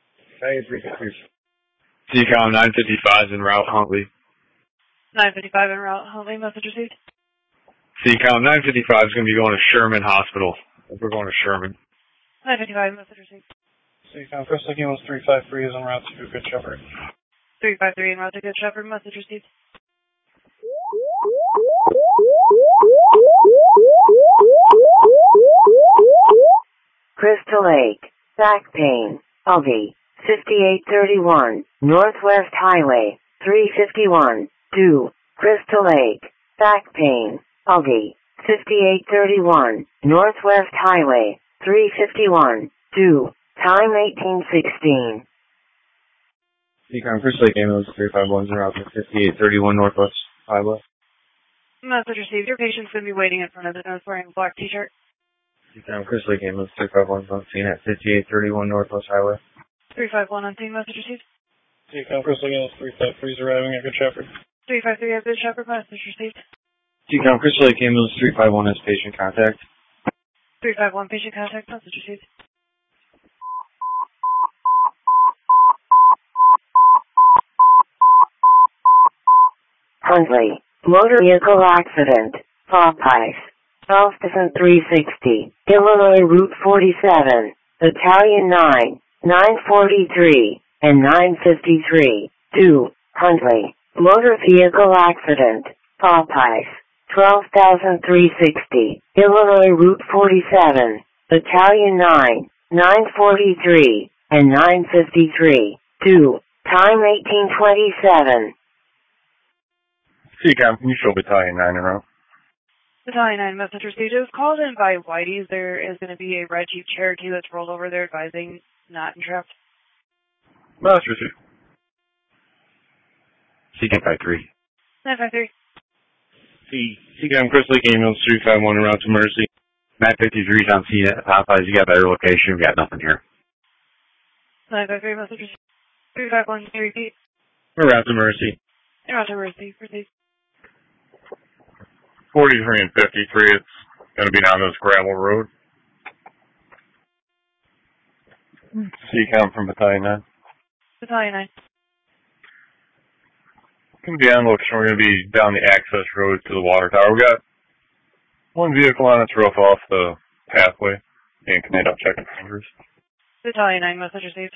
Seacom nine fifty-five is en route, Huntley. nine fifty-five en route. Huntley, message received. Seacom nine fifty-five is going to be going to Sherman Hospital. We're going to Sherman. nine fifty-five, message received. Seacom Crystal Gamble three five three is en route to Good Shepherd. three five three en route to Good Shepherd, message received. Crystal Lake, back pain, Aldi, fifty-eight thirty-one, Northwest Highway, three fifty-one, two, Crystal Lake, back pain, Aldi, fifty-eight thirty-one, Northwest Highway, three fifty-one, two, time eighteen sixteen. Seacom Crystal Lake ambulance three five one is en route to fifty-eight thirty-one Northwest Highway. Message received. Your patient's going to be waiting in front of the nurse wearing a black t-shirt. Seacom Crystal Lake ambulance three five one is on scene at fifty-eight thirty-one Northwest Highway. three five one on scene, message received. Seacom Crystal Gamble three five three is arriving at Good Shepherd. three five three at Good Shepherd, message received. Seacom Crystal Lake ambulance three five one has patient contact. three five one patient contact, message received. Huntley, motor vehicle accident, Popeyes, twelve thousand three sixty, Illinois Route forty-seven, Battalion nine, nine forty-three, and nine fifty-three, two, Huntley, motor vehicle accident, Popeyes, twelve thousand three sixty, Illinois Route forty-seven, Battalion nine, nine forty-three, and nine fifty-three, two, time eighteen twenty-seven. Seacom, can you show Battalion nine en route? Battalion nine, message received. It was called in by Whitey's. There is going to be a red Jeep Cherokee that's rolled over there advising not entrapped. Message received. Seacom five three. nine five three. C Seacom Crystal Lake ambulance three five one en route to Mercy. nine fifty-three is on scene at Popeyes. You got better location. We got nothing here. nine five three, message received. three five one, can you repeat? En route to Mercy. En route to Mercy, proceed. forty-three and fifty-three, it's going to be down this gravel road. Seacom from Battalion nine. Battalion nine. Going to be on location. We're going to be down the access road to the water tower. We got one vehicle on its roof off the pathway and can head up checking fingers. Battalion nine, message received.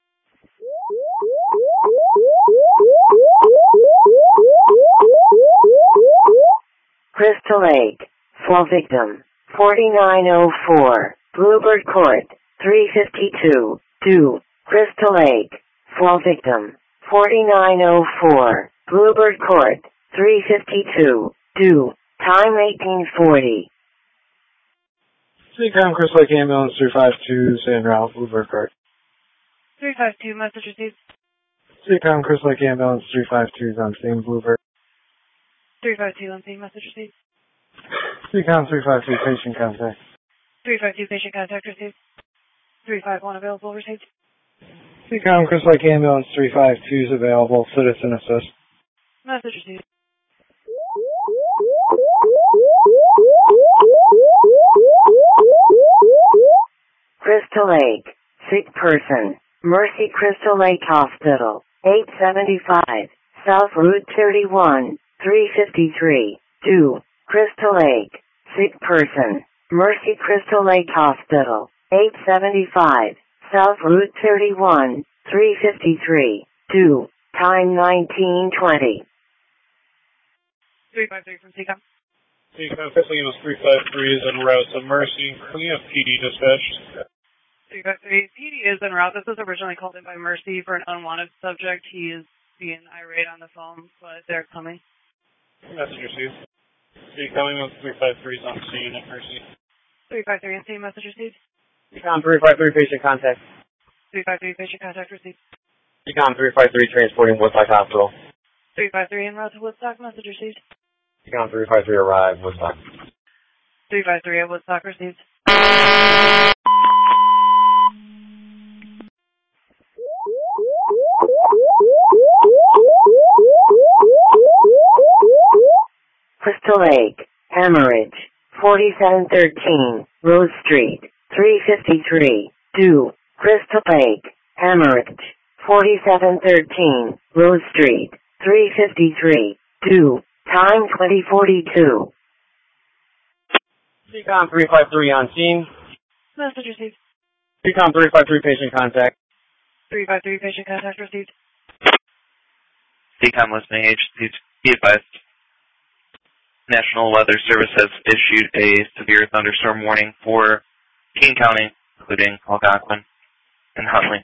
Crystal Lake, fall victim, forty-nine oh four, Bluebird Court, three fifty-two, two, Crystal Lake, fall victim, forty-nine oh four, Bluebird Court, three fifty-two, two, time eighteen forty. Seacom Crystal Lake ambulance three five two is en route, Bluebird Court. three five two, message received. Seacom Crystal Lake ambulance three five two is on scene, Bluebird. three five two on scene, message received. Seacom three five two patient contact. three five two patient contact received. three five one available received. C COM Crystal Lake Ambulance three five two is available. Citizen assist. Message received. Crystal Lake, sick person, Mercy Crystal Lake Hospital, eight seventy-five, South Route thirty-one, three fifty-three, two, Crystal Lake, sick person, Mercy Crystal Lake Hospital, eight seventy-five, South Route thirty-one, three fifty-three, two, time nineteen twenty. three five three from C COM. C COM Crystal Lake three five three is en route to Mercy. We have P D dispatched. three five three, P D is en route. This was originally called in by Mercy for an unwanted subject. He is being irate on the phone, but they're coming. Message received. C COM three five three is on scene at Mercy. three five three and C, message received. C COM three five three patient contact. three five three patient contact received. C COM three five three transporting Woodstock Hospital. three five three en route to Woodstock, message received. C COM three five three arrived, Woodstock. three five three at Woodstock received. Crystal Lake, hemorrhage, forty-seven thirteen, Rose Street, three fifty-three, two, Crystal Lake, hemorrhage, forty-seven thirteen, Rose Street, three fifty-three, two, time twenty forty-two. C COM three five three on scene. Message received. C COM three five three patient contact. three five three patient contact received. C COM listening agencies, be advised. National Weather Service has issued a severe thunderstorm warning for King County, including Algonquin and Huntley,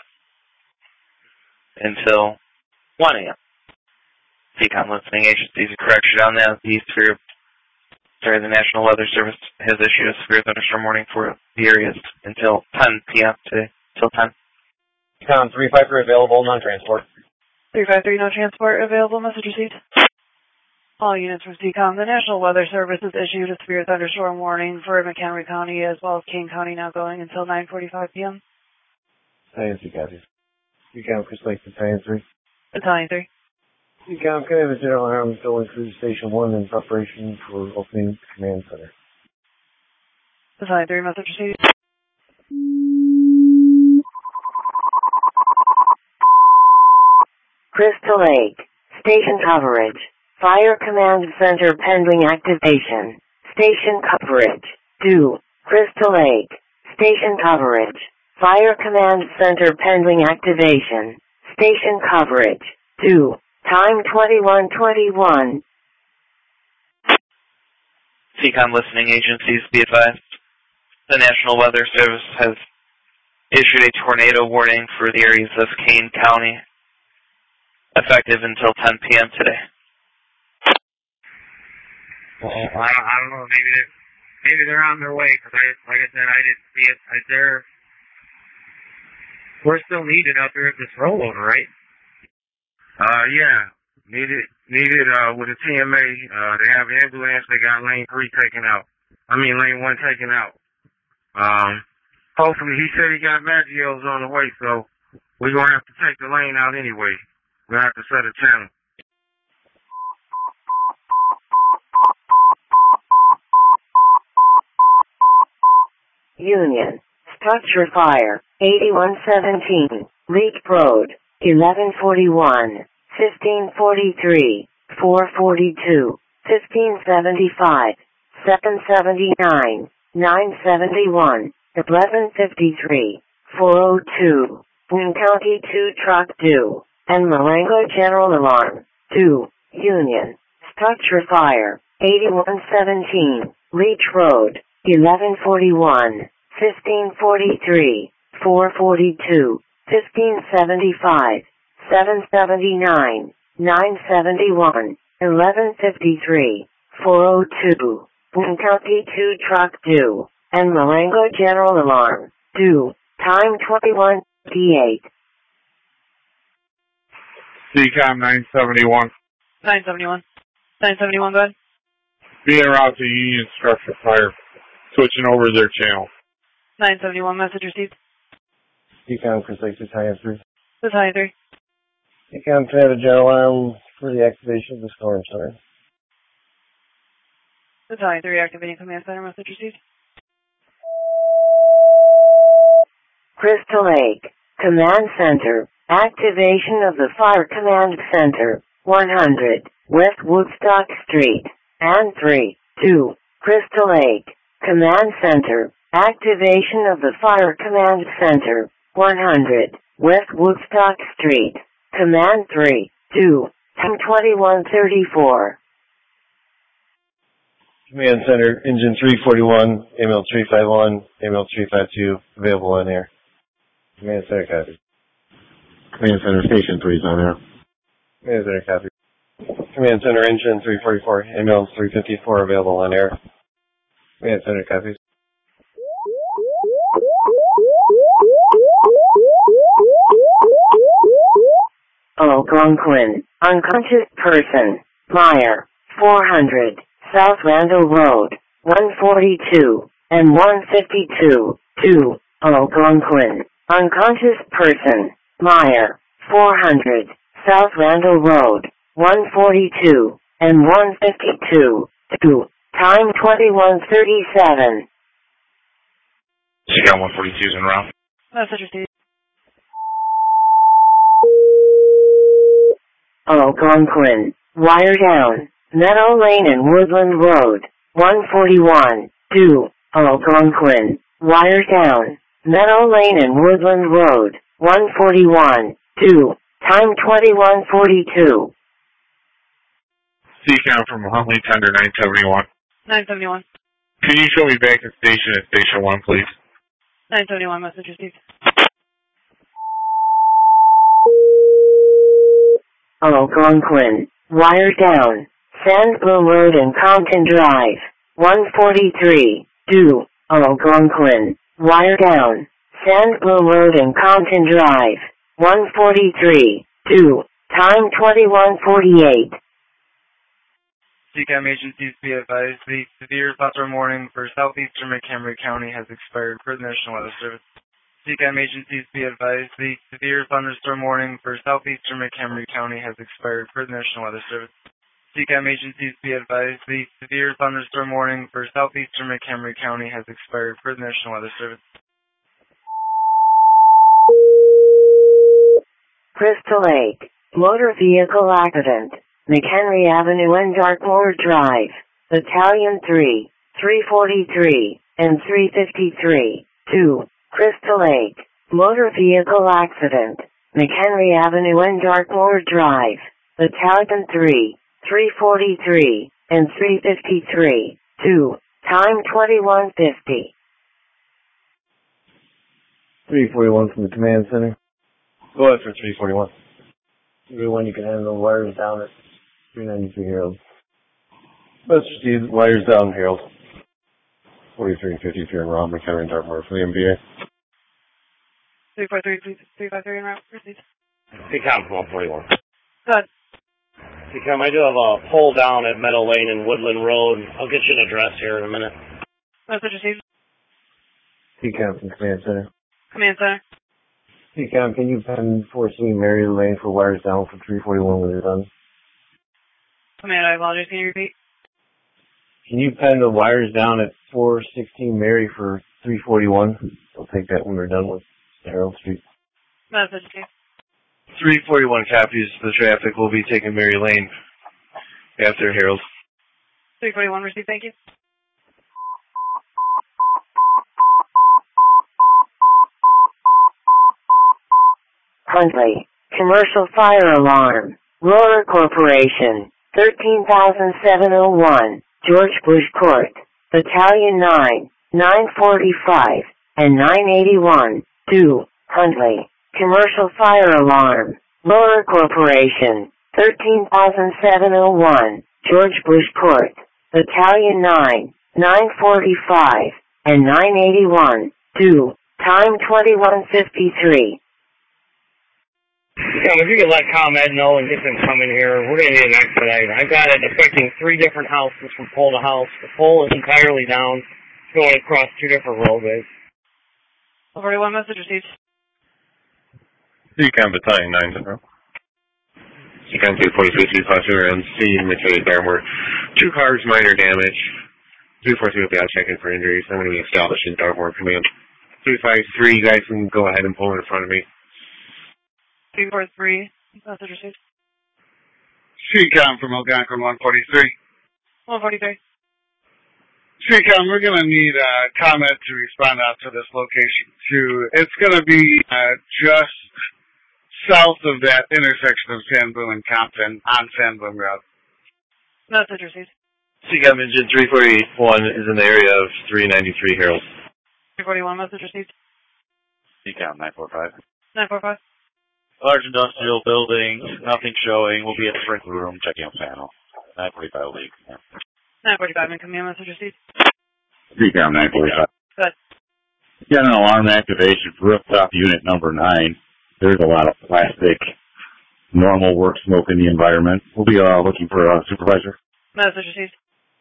until one a.m. C COM listening agencies, a correction on that. The severe, sorry, the National Weather Service has issued a severe thunderstorm warning for the areas until ten p.m. today, till ten. C COM three five three available, non-transport. three five three, no transport available, message received. All units from C COM, the National Weather Service has issued a severe thunderstorm warning for McHenry County as well as King County, now going until nine forty-five p.m. Battalion three, copy. C COM Crystal Lake Battalion three. Battalion three. C COM, can I have a general arms going through Station one in preparation for opening command center? Battalion three, message received. Crystal Lake, station coverage. Fire Command Center pending activation. Station coverage. two. Crystal Lake. Station coverage. Fire Command Center pending activation. Station coverage. two. Time twenty-one twenty-one. C COM listening agencies, be advised. The National Weather Service has issued a tornado warning for the areas of Kane County, effective until ten p.m. today. Well, I don't, I don't know. Maybe they're, maybe they're on their way. Cause I, like I said, I didn't see it. I, they're, we're still needed out there at this rollover, right? Uh, yeah. Needed, needed, uh, with the T M A, uh, they have ambulance. They got lane three taken out. I mean, lane one taken out. Um, hopefully, he said he got Maggios on the way, so we're gonna have to take the lane out anyway. We're gonna have to set a channel. Union. Structure fire. eighty-one seventeen. Leach Road. eleven forty-one. fifteen forty-three. four forty-two. fifteen seventy-five. seven seventy-nine. nine seventy-one. eleven fifty-three. four oh two. Boone County two truck due. And Marengo General Alarm. two. Union. Structure fire. eighty-one seventeen. Leach Road. eleven forty-one. fifteen forty-three. four forty-two. fifteen seventy-five. seven seventy-nine. nine seventy-one. eleven fifty-three. four oh two. Boone County two truck due. And Marengo General Alarm. Due. Time twenty-one fifty-eight. C COM nine seventy-one. nine seventy-one. nine seventy-one, go ahead. Be en route to Union Structure Fire. switching over their channel. nine seventy-one, message received. Decom, Chris Lake, Italian three. Italian three. Decom, can I have a general alarm for the activation of the storm center? Italian three, activating command center, message received. Crystal Lake, Command Center, activation of the Fire Command Center, one hundred, West Woodstock Street, and three, two, Crystal Lake, Command Center, activation of the Fire Command Center, one hundred, West Woodstock Street, Command three, two, time twenty-one thirty-four. Command Center, Engine three forty-one, M L three fifty-one, M L three fifty-two, available on air. Command Center, copy. Command Center, Station three is on air. Command Center, copy. Command Center, Engine three forty-four, M L three fifty-four, available on air. Command Center, copy. Algonquin, unconscious person, Meyer, four hundred, South Randall Road, one forty-two, and one fifty-two, two, Algonquin, unconscious person, Meyer, four hundred, South Randall Road, one forty-two, and one fifty-two, two, time twenty-one thirty-seven. She got one forty-twos en route. Message received. Algonquin, wire down, Meadow Lane and Woodland Road, one forty-one, two, Algonquin, wire down, Meadow Lane and Woodland Road, one forty-one, two, time twenty-one forty-two. C COM from Huntley, Tender nine seventy-one. nine seventy-one. Can you show me back to station at Station one, please? nine seventy-one, message received. Algonquin, wire down, Sandbloom Road and Compton Drive, one forty-three, two, Algonquin, wire down, Sandbloom Road and Compton Drive, one forty-three, two, time twenty-one forty-eight. C COM agencies be advised the severe thunderstorm warning for southeastern McHenry County has expired per the National Weather Service. C COM agencies be advised the severe thunderstorm warning for southeastern McHenry County has expired per the National Weather Service. C COM agencies be advised the severe thunderstorm warning for southeastern McHenry County has expired per the National Weather Service. Crystal Lake, motor vehicle accident, McHenry Avenue and Dartmoor Drive, Battalion three, three forty-three, and three fifty-three, two, Crystal Lake, motor vehicle accident, McHenry Avenue and Dartmoor Drive, Battalion three, three forty-three, and three fifty-three, two, time twenty-one fifty. three forty-one from the command center. Go ahead for three forty-one. three forty-one, you can handle the wires down at three ninety-three Harold. Let's see wires down, Harold. forty-three and fifty-three in Ron, McHenry and Dartmoor for the M V A. three four three, three five three en route, proceed. C COM from one forty-one. Go ahead. C COM, I do have a pull down at Meadow Lane and Woodland Road. I'll get you an address here in a minute. Message received. C COM from command center. Command center. C COM, can you pen four C Mary Lane for wires down for three forty-one when you're done? Command, I apologize. Can you repeat? Can you pen the wires down at four sixteen Mary for three forty-one? I'll take that when we're done with Harold Street. Message received. three forty-one copies. The traffic will be taking Mary Lane after Harold. three forty-one received. Thank you. Huntley, commercial fire alarm, Roller Corporation, thirteen thousand seven oh one, George Bush Court, Battalion nine, nine forty-five, and nine eighty-one, two, Huntley, commercial fire alarm, Roller Corporation, thirteen thousand seven oh one, George Bush Court, Battalion nine, nine forty-five, and nine eighty-one, two, time twenty-one fifty-three. Yeah, if you could let ComEd know and get them coming here, we're going to need an expedite. I've got it affecting three different houses from pole to house. The pole is entirely down. going across two different roadways. one forty-one, message received. C CAM Battalion nine zero. C CAM two forty-three three five two around scene, McKay Dartmoor. Two cars, minor damage. three four three will be out checking for injuries. I'm going to be established in Dartmoor Command. three five three, you guys can go ahead and pull in front of me. three four three, message received. C CAM from Algonquin one forty-three. one forty-three. C CAM, we're going to need a comment to respond out to this location too. It's going to be uh, just south of that intersection of San Boom and Compton on San Boom Road. Message received. C CAM engine three forty-one is in the area of three ninety-three Harold. three forty-one, message received. C CAM nine forty-five. nine forty-five. Large industrial building, nothing showing. We'll be at the sprinkler room checking out panel. nine forty-five leak. Yeah. nine forty-five, in command, message received. C CAM nine forty-five. Good. Got an alarm activation for rooftop unit number nine. There's a lot of plastic, normal work smoke in the environment. We'll be uh, looking for a supervisor. Message received.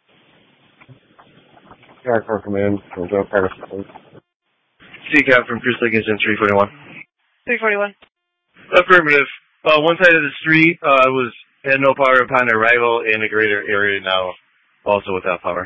Guard for command from Joe Curtis. C CAM from Cruise Lake engine three forty-one. three forty-one. Affirmative. Uh, one side of the street uh, was had no power upon arrival, and a greater area now also without power.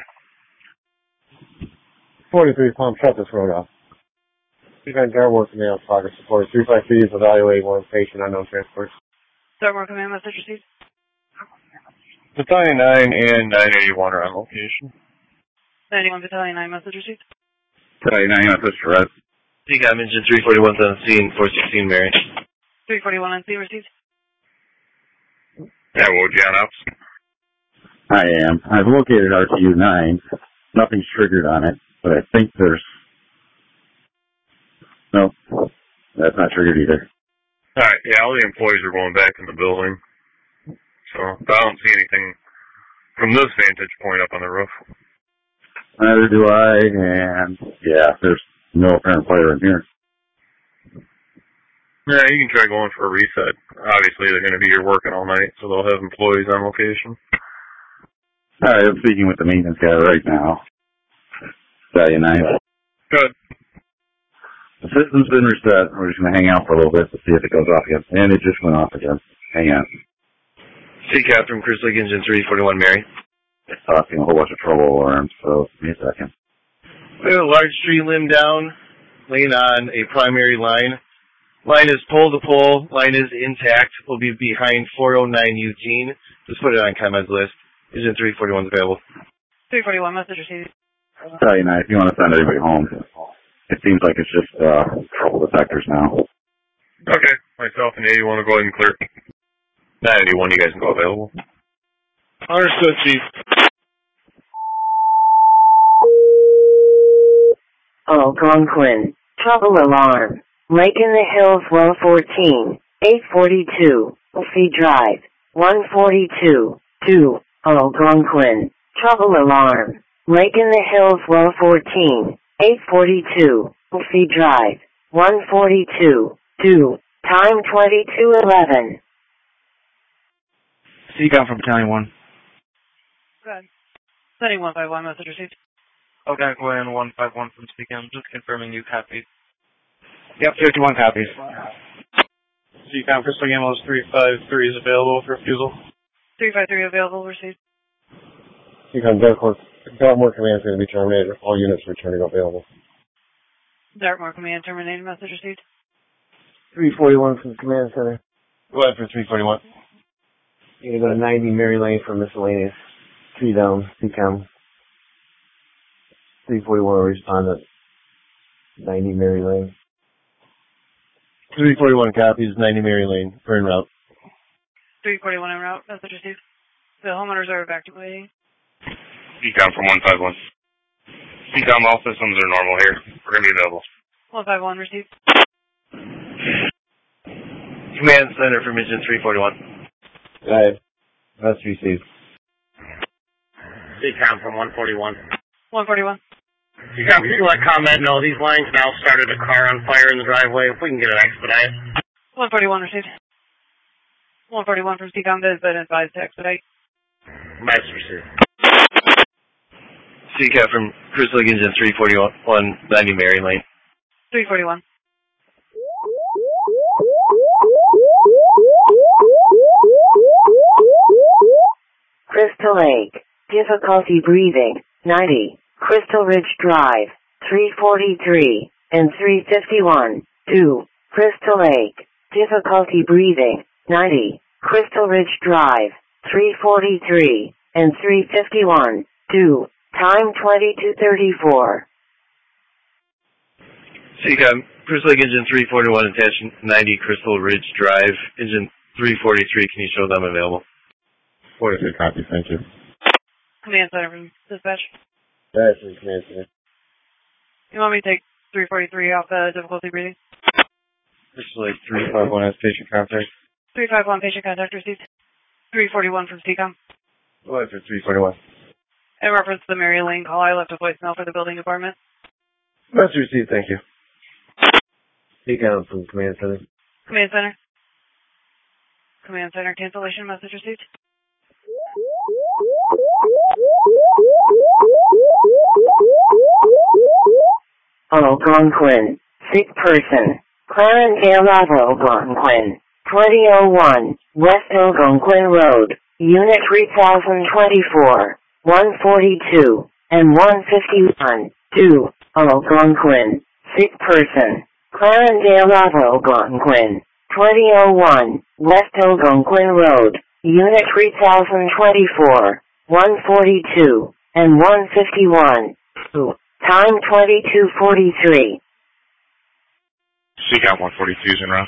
forty-three Palm shut this road off. We've got Dartmoor Command progress support. three five three is evaluating one patient unknown transport. Dartmoor command, message received. Battalion nine and nine eighty-one are on location. ninety-one, Battalion nine, message received. Battalion nine, that's Perez. C CAM engine three forty-one on scene, four sixteen Mary. three forty-one on scene received. Yeah, well, John Ops. I am. I've located R T U nine. Nothing's triggered on it, but I think there's... No, that's not triggered either. Alright, yeah, all the employees are going back in the building. So, I don't see anything from this vantage point up on the roof. Neither do I, and yeah, there's no apparent player in here. Yeah, you can try going for a reset. Obviously, they're going to be here working all night, so they'll have employees on location. Alright, I'm speaking with the maintenance guy right now. Battalion nine. Good. The system's been reset. We're just going to hang out for a little bit to see if it goes off again. And it just went off again. Hang on. C CAM from Cruise Lake engine three forty-one Mary. It's talking a whole bunch of trouble alarms, so give me a second. We have a large tree limb down, laying on a primary line. Line is pole to pole. Line is intact. Will be behind four oh nine Eugene. Just put it on ComEd's list. Engine three forty-one is available. three forty-one, message received. Battalion nine, if you want to send everybody home, it seems like it's just uh, trouble detectors now. Okay, myself and eighty-one will go ahead and clear. nine eighty-one, you guys can go available. Understood, Chief. Algonquin. Trouble alarm. Lake in the Hills one fourteen. eight forty-two. Wolfie Drive. one forty-two. two. Algonquin. Trouble alarm. Lake in the Hills one fourteen. eight forty-two. Wolfie Drive. one forty-two. two. Time twenty-two eleven. C CAM from Battalion one. Good. Setting one five one, message received. Algonquin one five one from C CAM, just confirming you copied. Yep, fifty-one copies. C CAM for Swing Ambulance three five three is available for refusal. three five three available, received. C CAM Dartmoor, Dartmoor Command is going to be terminated. All units returning available. Dartmoor command terminated, message received. three forty-one from the command center. Go ahead for three forty-one. You're going to go to ninety Mary Lane for miscellaneous. Three down, C CAM. three forty-one will respond at ninety Mary Lane. three forty-one copies, ninety Mary Lane, for en route. three forty-one en route, message received. The homeowners are evacuating. C CAM from one five one. C CAM, all systems are normal here. We're going to be available. one five one received. Command center from engine three forty-one. Alright. That's received. C CAM from one forty-one. one forty-one. C CAM, can you let ComEd know these lines now started a car on fire in the driveway? If we can get it expedited. one forty-one received. one forty-one from C CAM has been advised to expedite. Message received. C CAT from Crystal Lake Engine three forty-one ninety Mary Lane. three forty-one. Crystal Lake. Difficulty breathing, ninety. Crystal Ridge Drive, three forty-three and three fifty-one, two. Crystal Lake. Difficulty breathing, ninety. Crystal Ridge Drive, three forty-three and three fifty-one, two. Time twenty-two thirty-four. C CAT, Crystal Lake Engine three forty-one attached ninety Crystal Ridge Drive, Engine three forty-three, can you show them available? forty-three copy, thank you. Command center from dispatch. That's in command center. You want me to take three forty-three off the difficulty breathing? Crystal Lake three five one has patient contact. three five one patient contact received. three forty-one from C COM. Go ahead for three forty-one. In reference to the Mary Lane call, I left a voicemail for the building department. Message received, thank you. C CAT from command center. Command center. Command center cancellation message received. Algonquin. Sick person. Clarendale Algonquin. twenty oh one, West Algonquin Road, Unit three thousand twenty-four, one forty-two, and one fifty-one, two. Algonquin. Sick person. Clarendale Algonquin. twenty oh one, West Algonquin Road, Unit three thousand twenty-four, one forty-two, and one fifty-one, two. Time twenty-two forty-three. C CAT one forty-two is en route.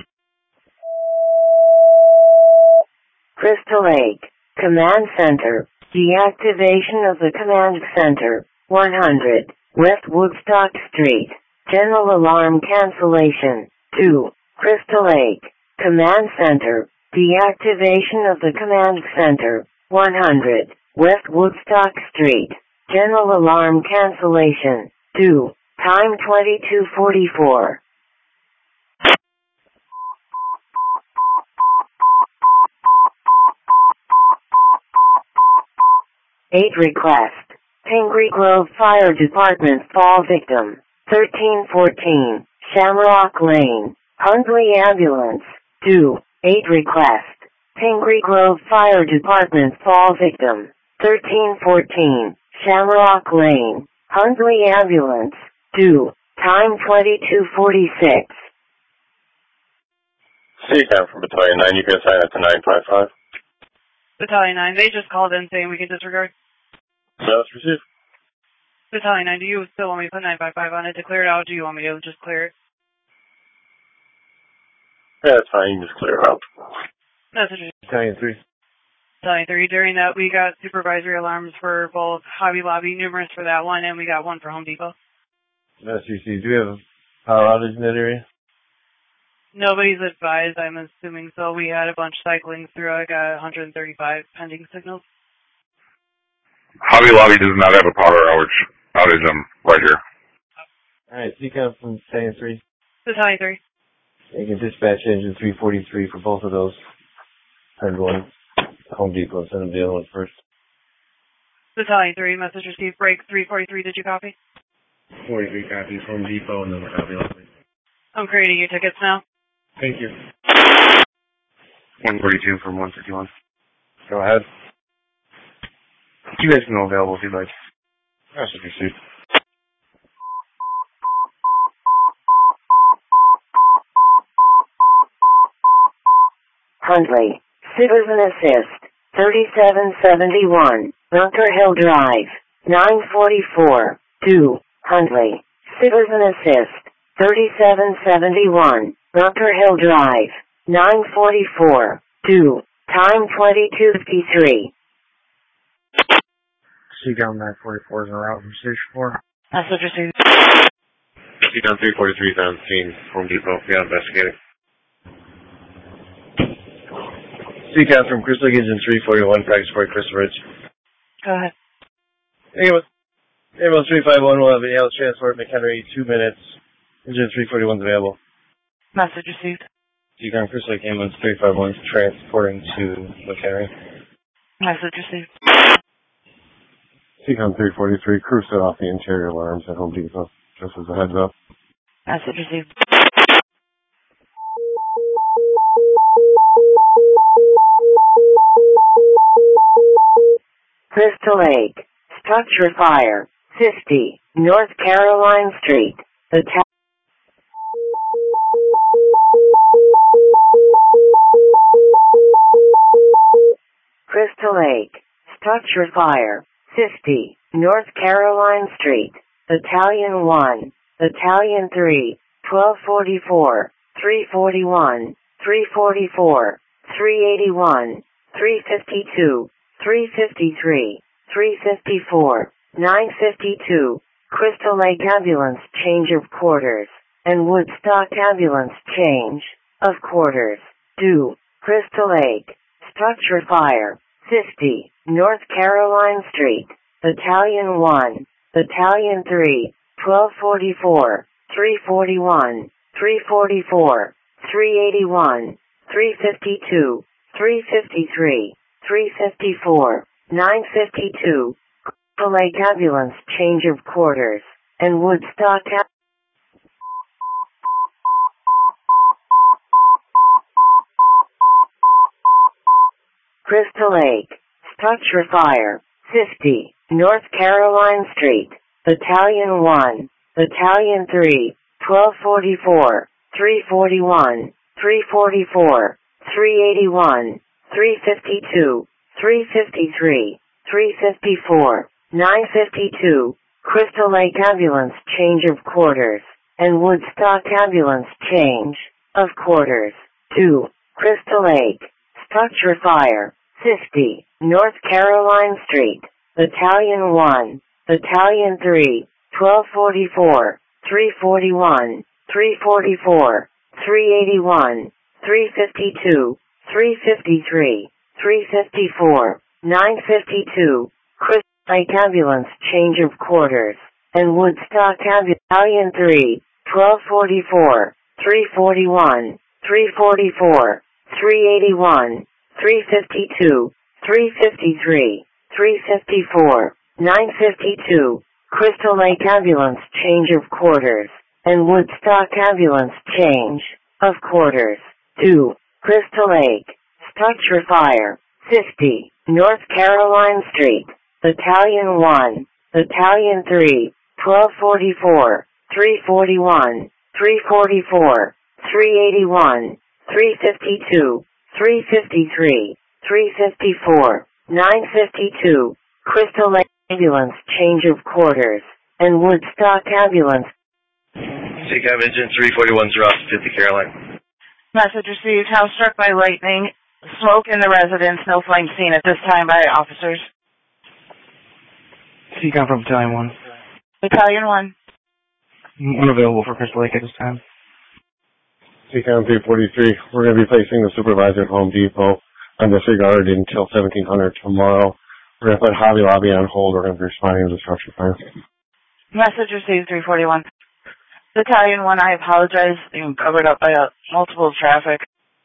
Crystal Lake. Command Center. Deactivation of the Command Center. one hundred. West Woodstock Street. General alarm cancellation. two. Crystal Lake. Command Center. Deactivation of the Command Center. one hundred. West Woodstock Street. General alarm cancellation. two. Time twenty-two forty-four. eight request. Pingree Grove Fire Department fall victim. thirteen fourteen. Shamrock Lane. Hundley Ambulance. two. eight request. Pingree Grove Fire Department fall victim. thirteen fourteen. Shamrock Lane. Hundley Ambulance. two. Time twenty-two forty-six. C CAT from Battalion nine, you can assign that to nine five five. Battalion nine, they just called in saying we can disregard. That's received. Battalion nine, do you still want me to put nine five five on it to clear it out, or do you want me to just clear it? Yeah, that's fine, you can just clear it out. That's interesting. Battalion three. Battalion three, during that we got supervisory alarms for both Hobby Lobby, numerous for that one, and we got one for Home Depot. Message received. Do we have a power outage in that area? Nobody's advised, I'm assuming so. We had a bunch cycling through. I got one hundred thirty-five pending signals. Hobby Lobby does not have a power outage. Outage, um, right here. Alright, C CAT from Battalion three. Battalion three. You can dispatch engine three forty-three for both of those. Send one to Home Depot and send them the other one first. Battalion three, message received. Break three forty-three, did you copy? forty-three copies, Home Depot, and then Hobby Lobby. I'm creating your tickets now. Thank you. one forty-two from one fifty-one. Go ahead. You guys can go available if you'd like. Message received. Hundley. Citizen Assist. thirty-seven seventy-one. Bunker Hill Drive. nine forty-four. two. Hundley. Citizen Assist. thirty-seven seventy-one. Bunker Hill Drive. nine forty-four. two. Time twenty-two fifty-three. C CAT nine forty-four is en route from Station four. Message received. C CAT three forty-three is on scene, Home Depot. Yeah, investigating. C CAT from Crystal Lake Engine three forty-one, practice for Crystal Ridge. Go ahead. Ambulance, ambulance three five one will have an ambulance transport McHenry, two minutes. Engine three forty-one is available. Message received. C CAT Crystal Lake Ambulance three five one is transporting to McHenry. Message received. Seacom three forty-three, crew set off the interior alarms at Home Depot, just as a heads up. Message received. Crystal Lake, structure fire, fifty, North Caroline Street, the ta- Crystal Lake, structure fire, fifty, North Caroline Street, Battalion one, Battalion three, twelve forty-four, three forty-one, three forty-four, three eighty-one, three fifty-two, three fifty-three, three fifty-four, nine fifty-two, Crystal Lake ambulance change of quarters, and Woodstock ambulance change of quarters. two. Crystal Lake, structure fire, fifty, North Caroline Street, Battalion one, Battalion three, twelve forty-four, three forty-one, three forty-four, three eighty-one, three fifty-two, three fifty-three, three fifty-four, nine fifty-two, Crystal Lake ambulance change of quarters, and Woodstock ambulance. Crystal Lake, structure fire, fifty, North Caroline Street, Battalion one, Battalion three, twelve forty-four, three forty-one, three forty-four, three eighty-one, three fifty-two, three fifty-three, three fifty-four, nine fifty-two, Crystal Lake ambulance change of quarters, and Woodstock ambulance change of quarters. two. Crystal Lake, structure fire, fifty, North Caroline Street, Battalion one, Battalion three, twelve forty-four, three forty-one, three forty-four, three eighty-one, three fifty-two, three fifty-three, three fifty-four, nine fifty-two, Crystal Lake ambulance change of quarters, and Woodstock ambulance. Battalion three, twelve forty-four, three forty-one, three forty-four, three eighty-one, three fifty-two, three fifty-three, three fifty-four, nine fifty-two, Crystal Lake ambulance change of quarters, and Woodstock ambulance change of quarters. two. Crystal Lake, structure fire, fifty, North Caroline Street, Battalion one, Battalion three, twelve forty-four, three forty-one, three forty-four, three eighty-one, three fifty-two, three fifty-three, three fifty-four, nine fifty-two, Crystal Lake ambulance change of quarters, and Woodstock ambulance. Seacom engine three forty-one zero off fifty Caroline. Message received. House struck by lightning. Smoke in the residence. No flame seen at this time by officers. Seacom from Battalion one. Battalion one. Unavailable for Crystal Lake at this time. Seacom three forty-three, we're going to be placing the supervisor at Home Depot on disregard until seventeen hundred tomorrow. We're going to put Hobby Lobby on hold. We're going to be responding to the structure fire. Message received three forty-one. Battalion one, I apologize. Being covered up by uh, multiple traffic.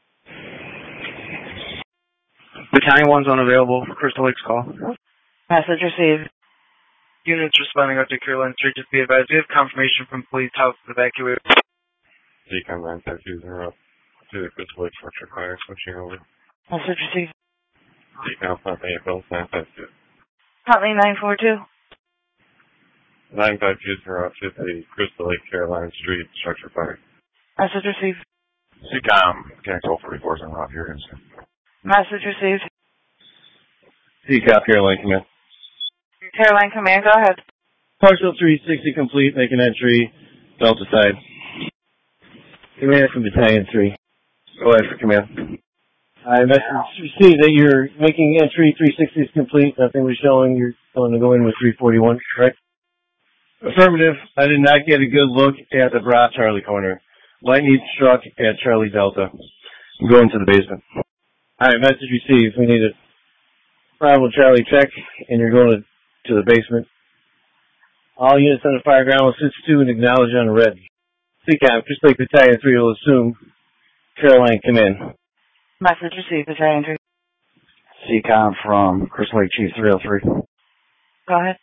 Battalion one's unavailable for Crystal Lake's call. Message received. Units responding up to Caroline Street, just be advised, we have confirmation from police house evacuated. Seacom nine five two zero to the Crystal Lake structure fire, switching over. Message received. Seacom front April nine five two. Huntley nine four two. nine five two zero to the Crystal Lake Caroline Street structure fire. Message received. Seacom, Connect twelve forty-four is on route here. Message received. Seacom Caroline Command. Caroline Command, go ahead. Partial three sixty complete, making entry, Delta side. Command from Battalion three. Go ahead for command. I message received that you're making entry, three sixty is complete, nothing was showing, you're going to go in with three forty-one, correct? Affirmative, I did not get a good look at the Bra Charlie corner. Lightning struck at Charlie Delta. I'm going to the basement. Alright, message received, we need a Bravo Charlie check, and you're going to, to the basement. All units on the fire ground will switch to and acknowledge on the red. Seacom, Crystal Lake Battalion three will assume Caroline come in. Message received, Battalion three. Seacom from Crystal Lake Chief three oh three. Go ahead.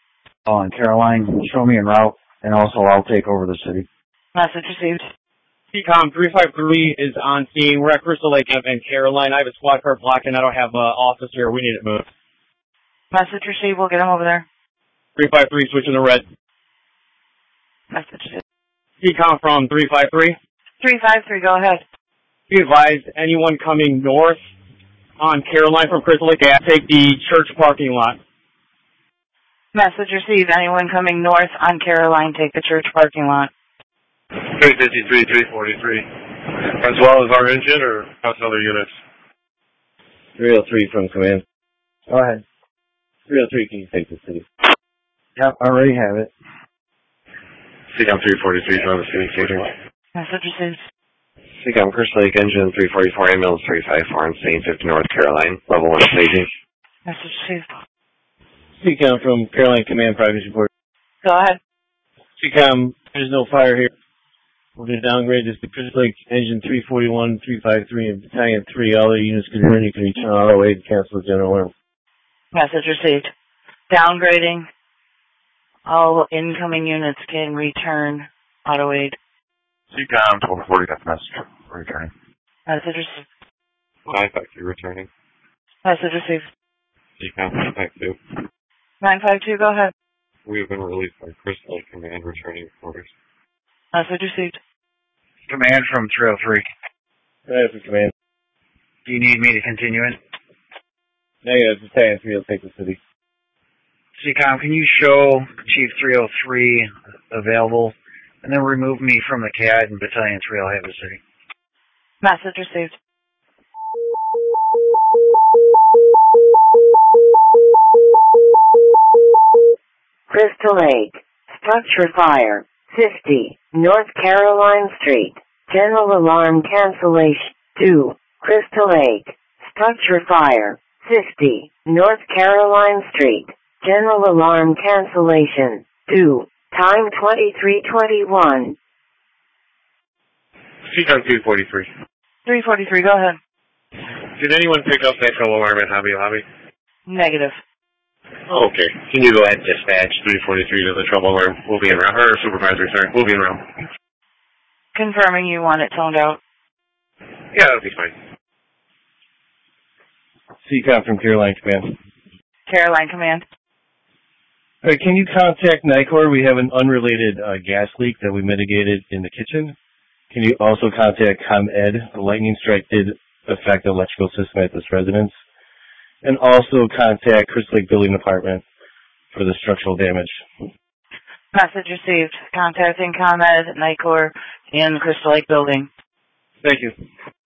on Caroline. Show me en route, and also I'll take over the city. Message received. C COM three five three is on scene. We're at Crystal Lake and Caroline. I have a squad car blocking. I don't have an officer here. We need it moved. Message received. We'll get him over there. three five three switching to red. Message received. C COM from three five three. three five three, go ahead. Be advised, anyone coming north on Caroline from Crystal Lake, take the church parking lot. Message received. Anyone coming north on Caroline, take the church parking lot. three fifty-three, three forty-three. As well as our engine or how's other units? three oh three from command. Go ahead. three oh three, can you take the city? Yep, I already have it. C COM three forty-three from the city staging. Message received. C COM Crystal Lake engine three forty-four, ambulance three five four on scene, fifty North Caroline, level one staging. Message received. C COM from Caroline Command, progress report. Go ahead. C COM, there's no fire here. We're going to downgrade this to Crystal Lake engine three forty-one, three fifty-three, and battalion three. All the units can return. You can return all the way to cancel the general alarm. Message received. Downgrading. All incoming units can return auto aid. C COM twelve forty, that's message. Returning. Message received. nine five two returning. Message received. C COM nine five two. nine five two, go ahead. We have been released by Crystal Lake Command returning orders. Message received. Command from three oh three. Right for command. Do you need me to continue it? Negative, battalion three will take the city. C COM, can you show Chief three oh three available, and then remove me from the C A D, and battalion three will have the city. Message received. Crystal Lake. Structure fire. fifty. North Caroline Street. General alarm cancellation. two. Crystal Lake. Structure fire. fifty. North Caroline Street. General alarm cancellation. two. Time twenty-three twenty-one. C COM two forty-three. three forty-three, go ahead. Did anyone pick up that trouble alarm at Hobby Lobby? Negative. Oh, okay. Can you go ahead and dispatch three forty-three to the trouble alarm? We'll be in route. Or supervisory, sorry. We'll be in route. Confirming you want it toned out. Yeah, that'll be fine. C COM from Caroline Command. Caroline Command. All right, can you contact NICOR? We have an unrelated uh, gas leak that we mitigated in the kitchen. Can you also contact ComEd? The lightning strike did affect the electrical system at this residence. And also contact Crystal Lake Building Department for the structural damage. Message received. Contacting ComEd, NICOR, and Crystal Lake Building. Thank you.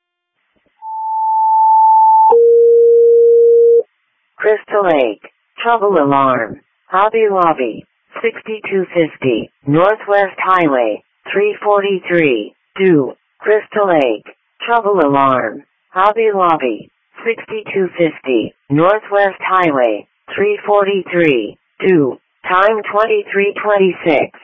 Crystal Lake. Trouble alarm. Hobby Lobby. sixty-two fifty. Northwest Highway. three forty-three. two. Crystal Lake. Trouble alarm. Hobby Lobby. sixty-two fifty. Northwest Highway. three forty-three. two. Time twenty-three twenty-six.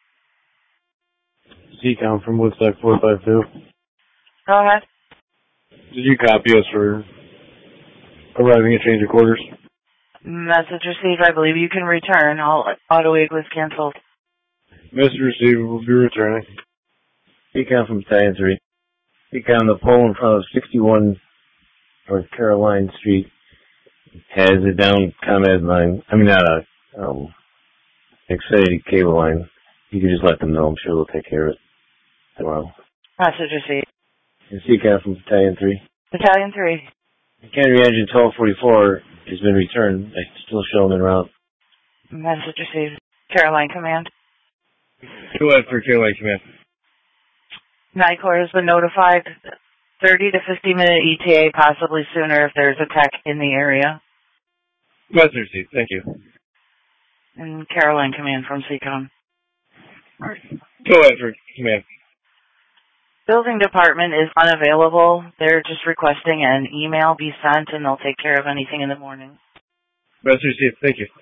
C COM from Woodstock four five two. Go ahead. Did you copy us for arriving at change of quarters? Message received. I believe you can return. All auto aid was canceled. Message received. We'll be returning. C COM from battalion three. C COM, the pole in front of sixty-one North Caroline Street has a down ComEd line. I mean, not a um, Xfinity cable line. You can just let them know. I'm sure they'll take care of it tomorrow. Message received. And C COM from battalion three. Battalion three. Cannery engine twelve forty-four has been returned. I still show them en route. Message received. Caroline Command. Go ahead for Caroline Command. NICOR has been notified. thirty to fifty minute E T A, possibly sooner if there's a tech in the area. Message received. Thank you. And Caroline Command from C COM. Go ahead for Command. Building department is unavailable. They're just requesting an email be sent, and they'll take care of anything in the morning. Message received. Thank you.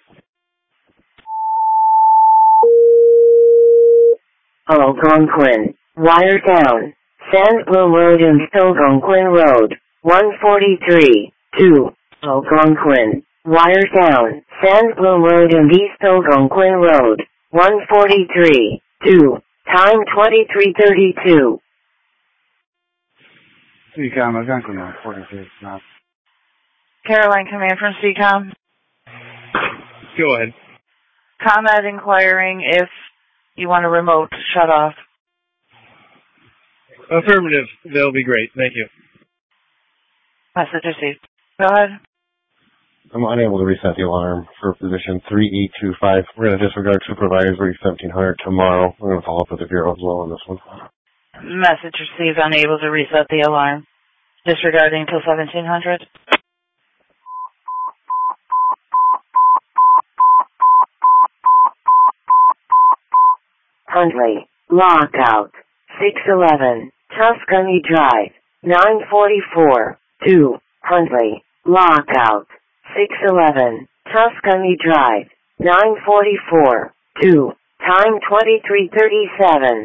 Algonquin. Wire down. Sandbloom Road and Algonquin Road. one forty-three. two. Algonquin. Wire down, Sandbloom Road and East Algonquin Road, one forty-three, two, time twenty-three thirty-two. C COM, Algonquin Road, forty-three, now. Caroline Command from C COM. Go ahead. ComEd inquiring if you want a remote shut off. Affirmative. That'll be great. Thank you. Message received. Go ahead. I'm unable to reset the alarm for position three eight two five. We're going to disregard supervisors read seventeen hundred tomorrow. We're going to follow up with the Bureau as well on this one. Message received. Unable to reset the alarm. Disregarding till seventeen hundred. Huntley, lockout, six eleven, Tuscany Drive, nine forty-four, two, Huntley, lockout, six eleven, Tuscany Drive, nine forty-four, two, time twenty-three thirty-seven.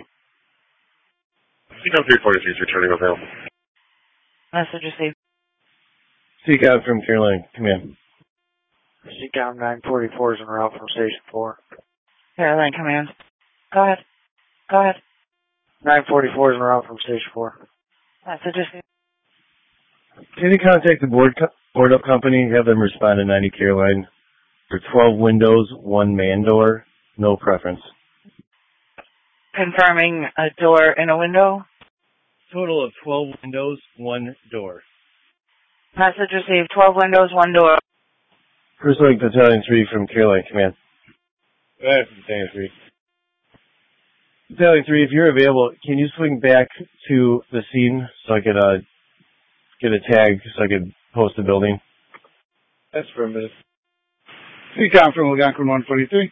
C COM three forty-three is returning available. Message received. C COM from Caroline Command. C COM nine forty-four is en route from Station four. Caroline Command. Go ahead. Go ahead. nine forty-four is en route from Station four. Message received. Can you contact the board co- board up company? Have them respond to ninety Caroline. For twelve windows, one man door, no preference. Confirming a door and a window. Total of twelve windows, one door. Message received. twelve windows, one door. First Link Battalion three from Caroline Command. Go ahead, Battalion three. Battalion three, if you're available, can you swing back to the scene so I could uh, get a tag so I could post the building? That's for a minute. C COM from Algonquin one forty-three.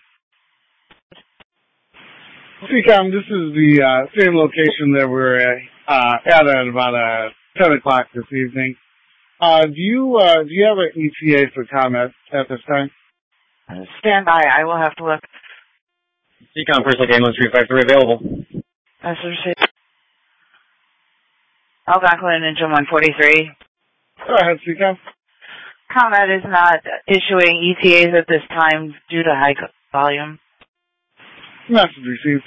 C COM, this is the uh, same location that we're uh, at at about uh, ten o'clock this evening. Uh, do you uh, do you have an E T A for ComEd at this time? Stand by. I will have to look. C COM, First Link Ambulance three five three available. Message received. Algonquin Engine one forty-three. Go ahead, C COM. ComEd is not issuing E T As at this time due to high volume. Message received.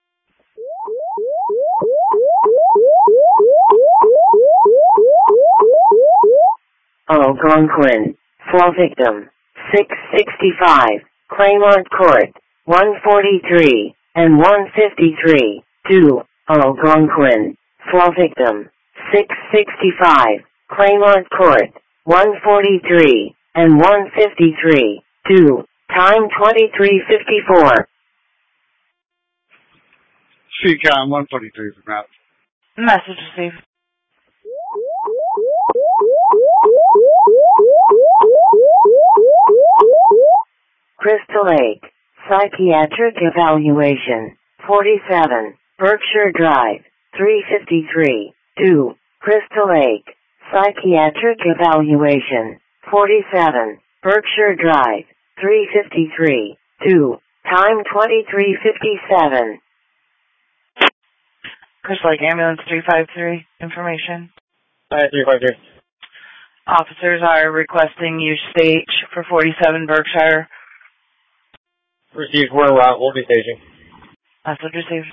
Algonquin, four victim, six sixty-five, Claymont Court, one forty-three, and one fifty-three, two, Algonquin, four victim, six sixty-five, Claymont Court, one forty-three, and one fifty-three, two, time twenty-three fifty-four. C COM one forty-three from route. Message received. Crystal Lake, psychiatric evaluation, forty-seven, Berkshire Drive, three fifty-three, two, Crystal Lake, psychiatric evaluation, forty-seven, Berkshire Drive, three fifty-three, two, time twenty-three fifty-seven. Crystal Lake Ambulance three five three, information. Hi, three five three. Officers are requesting use stage for forty-seven Berkshire. Received, we're en route, we'll be staging. Message received.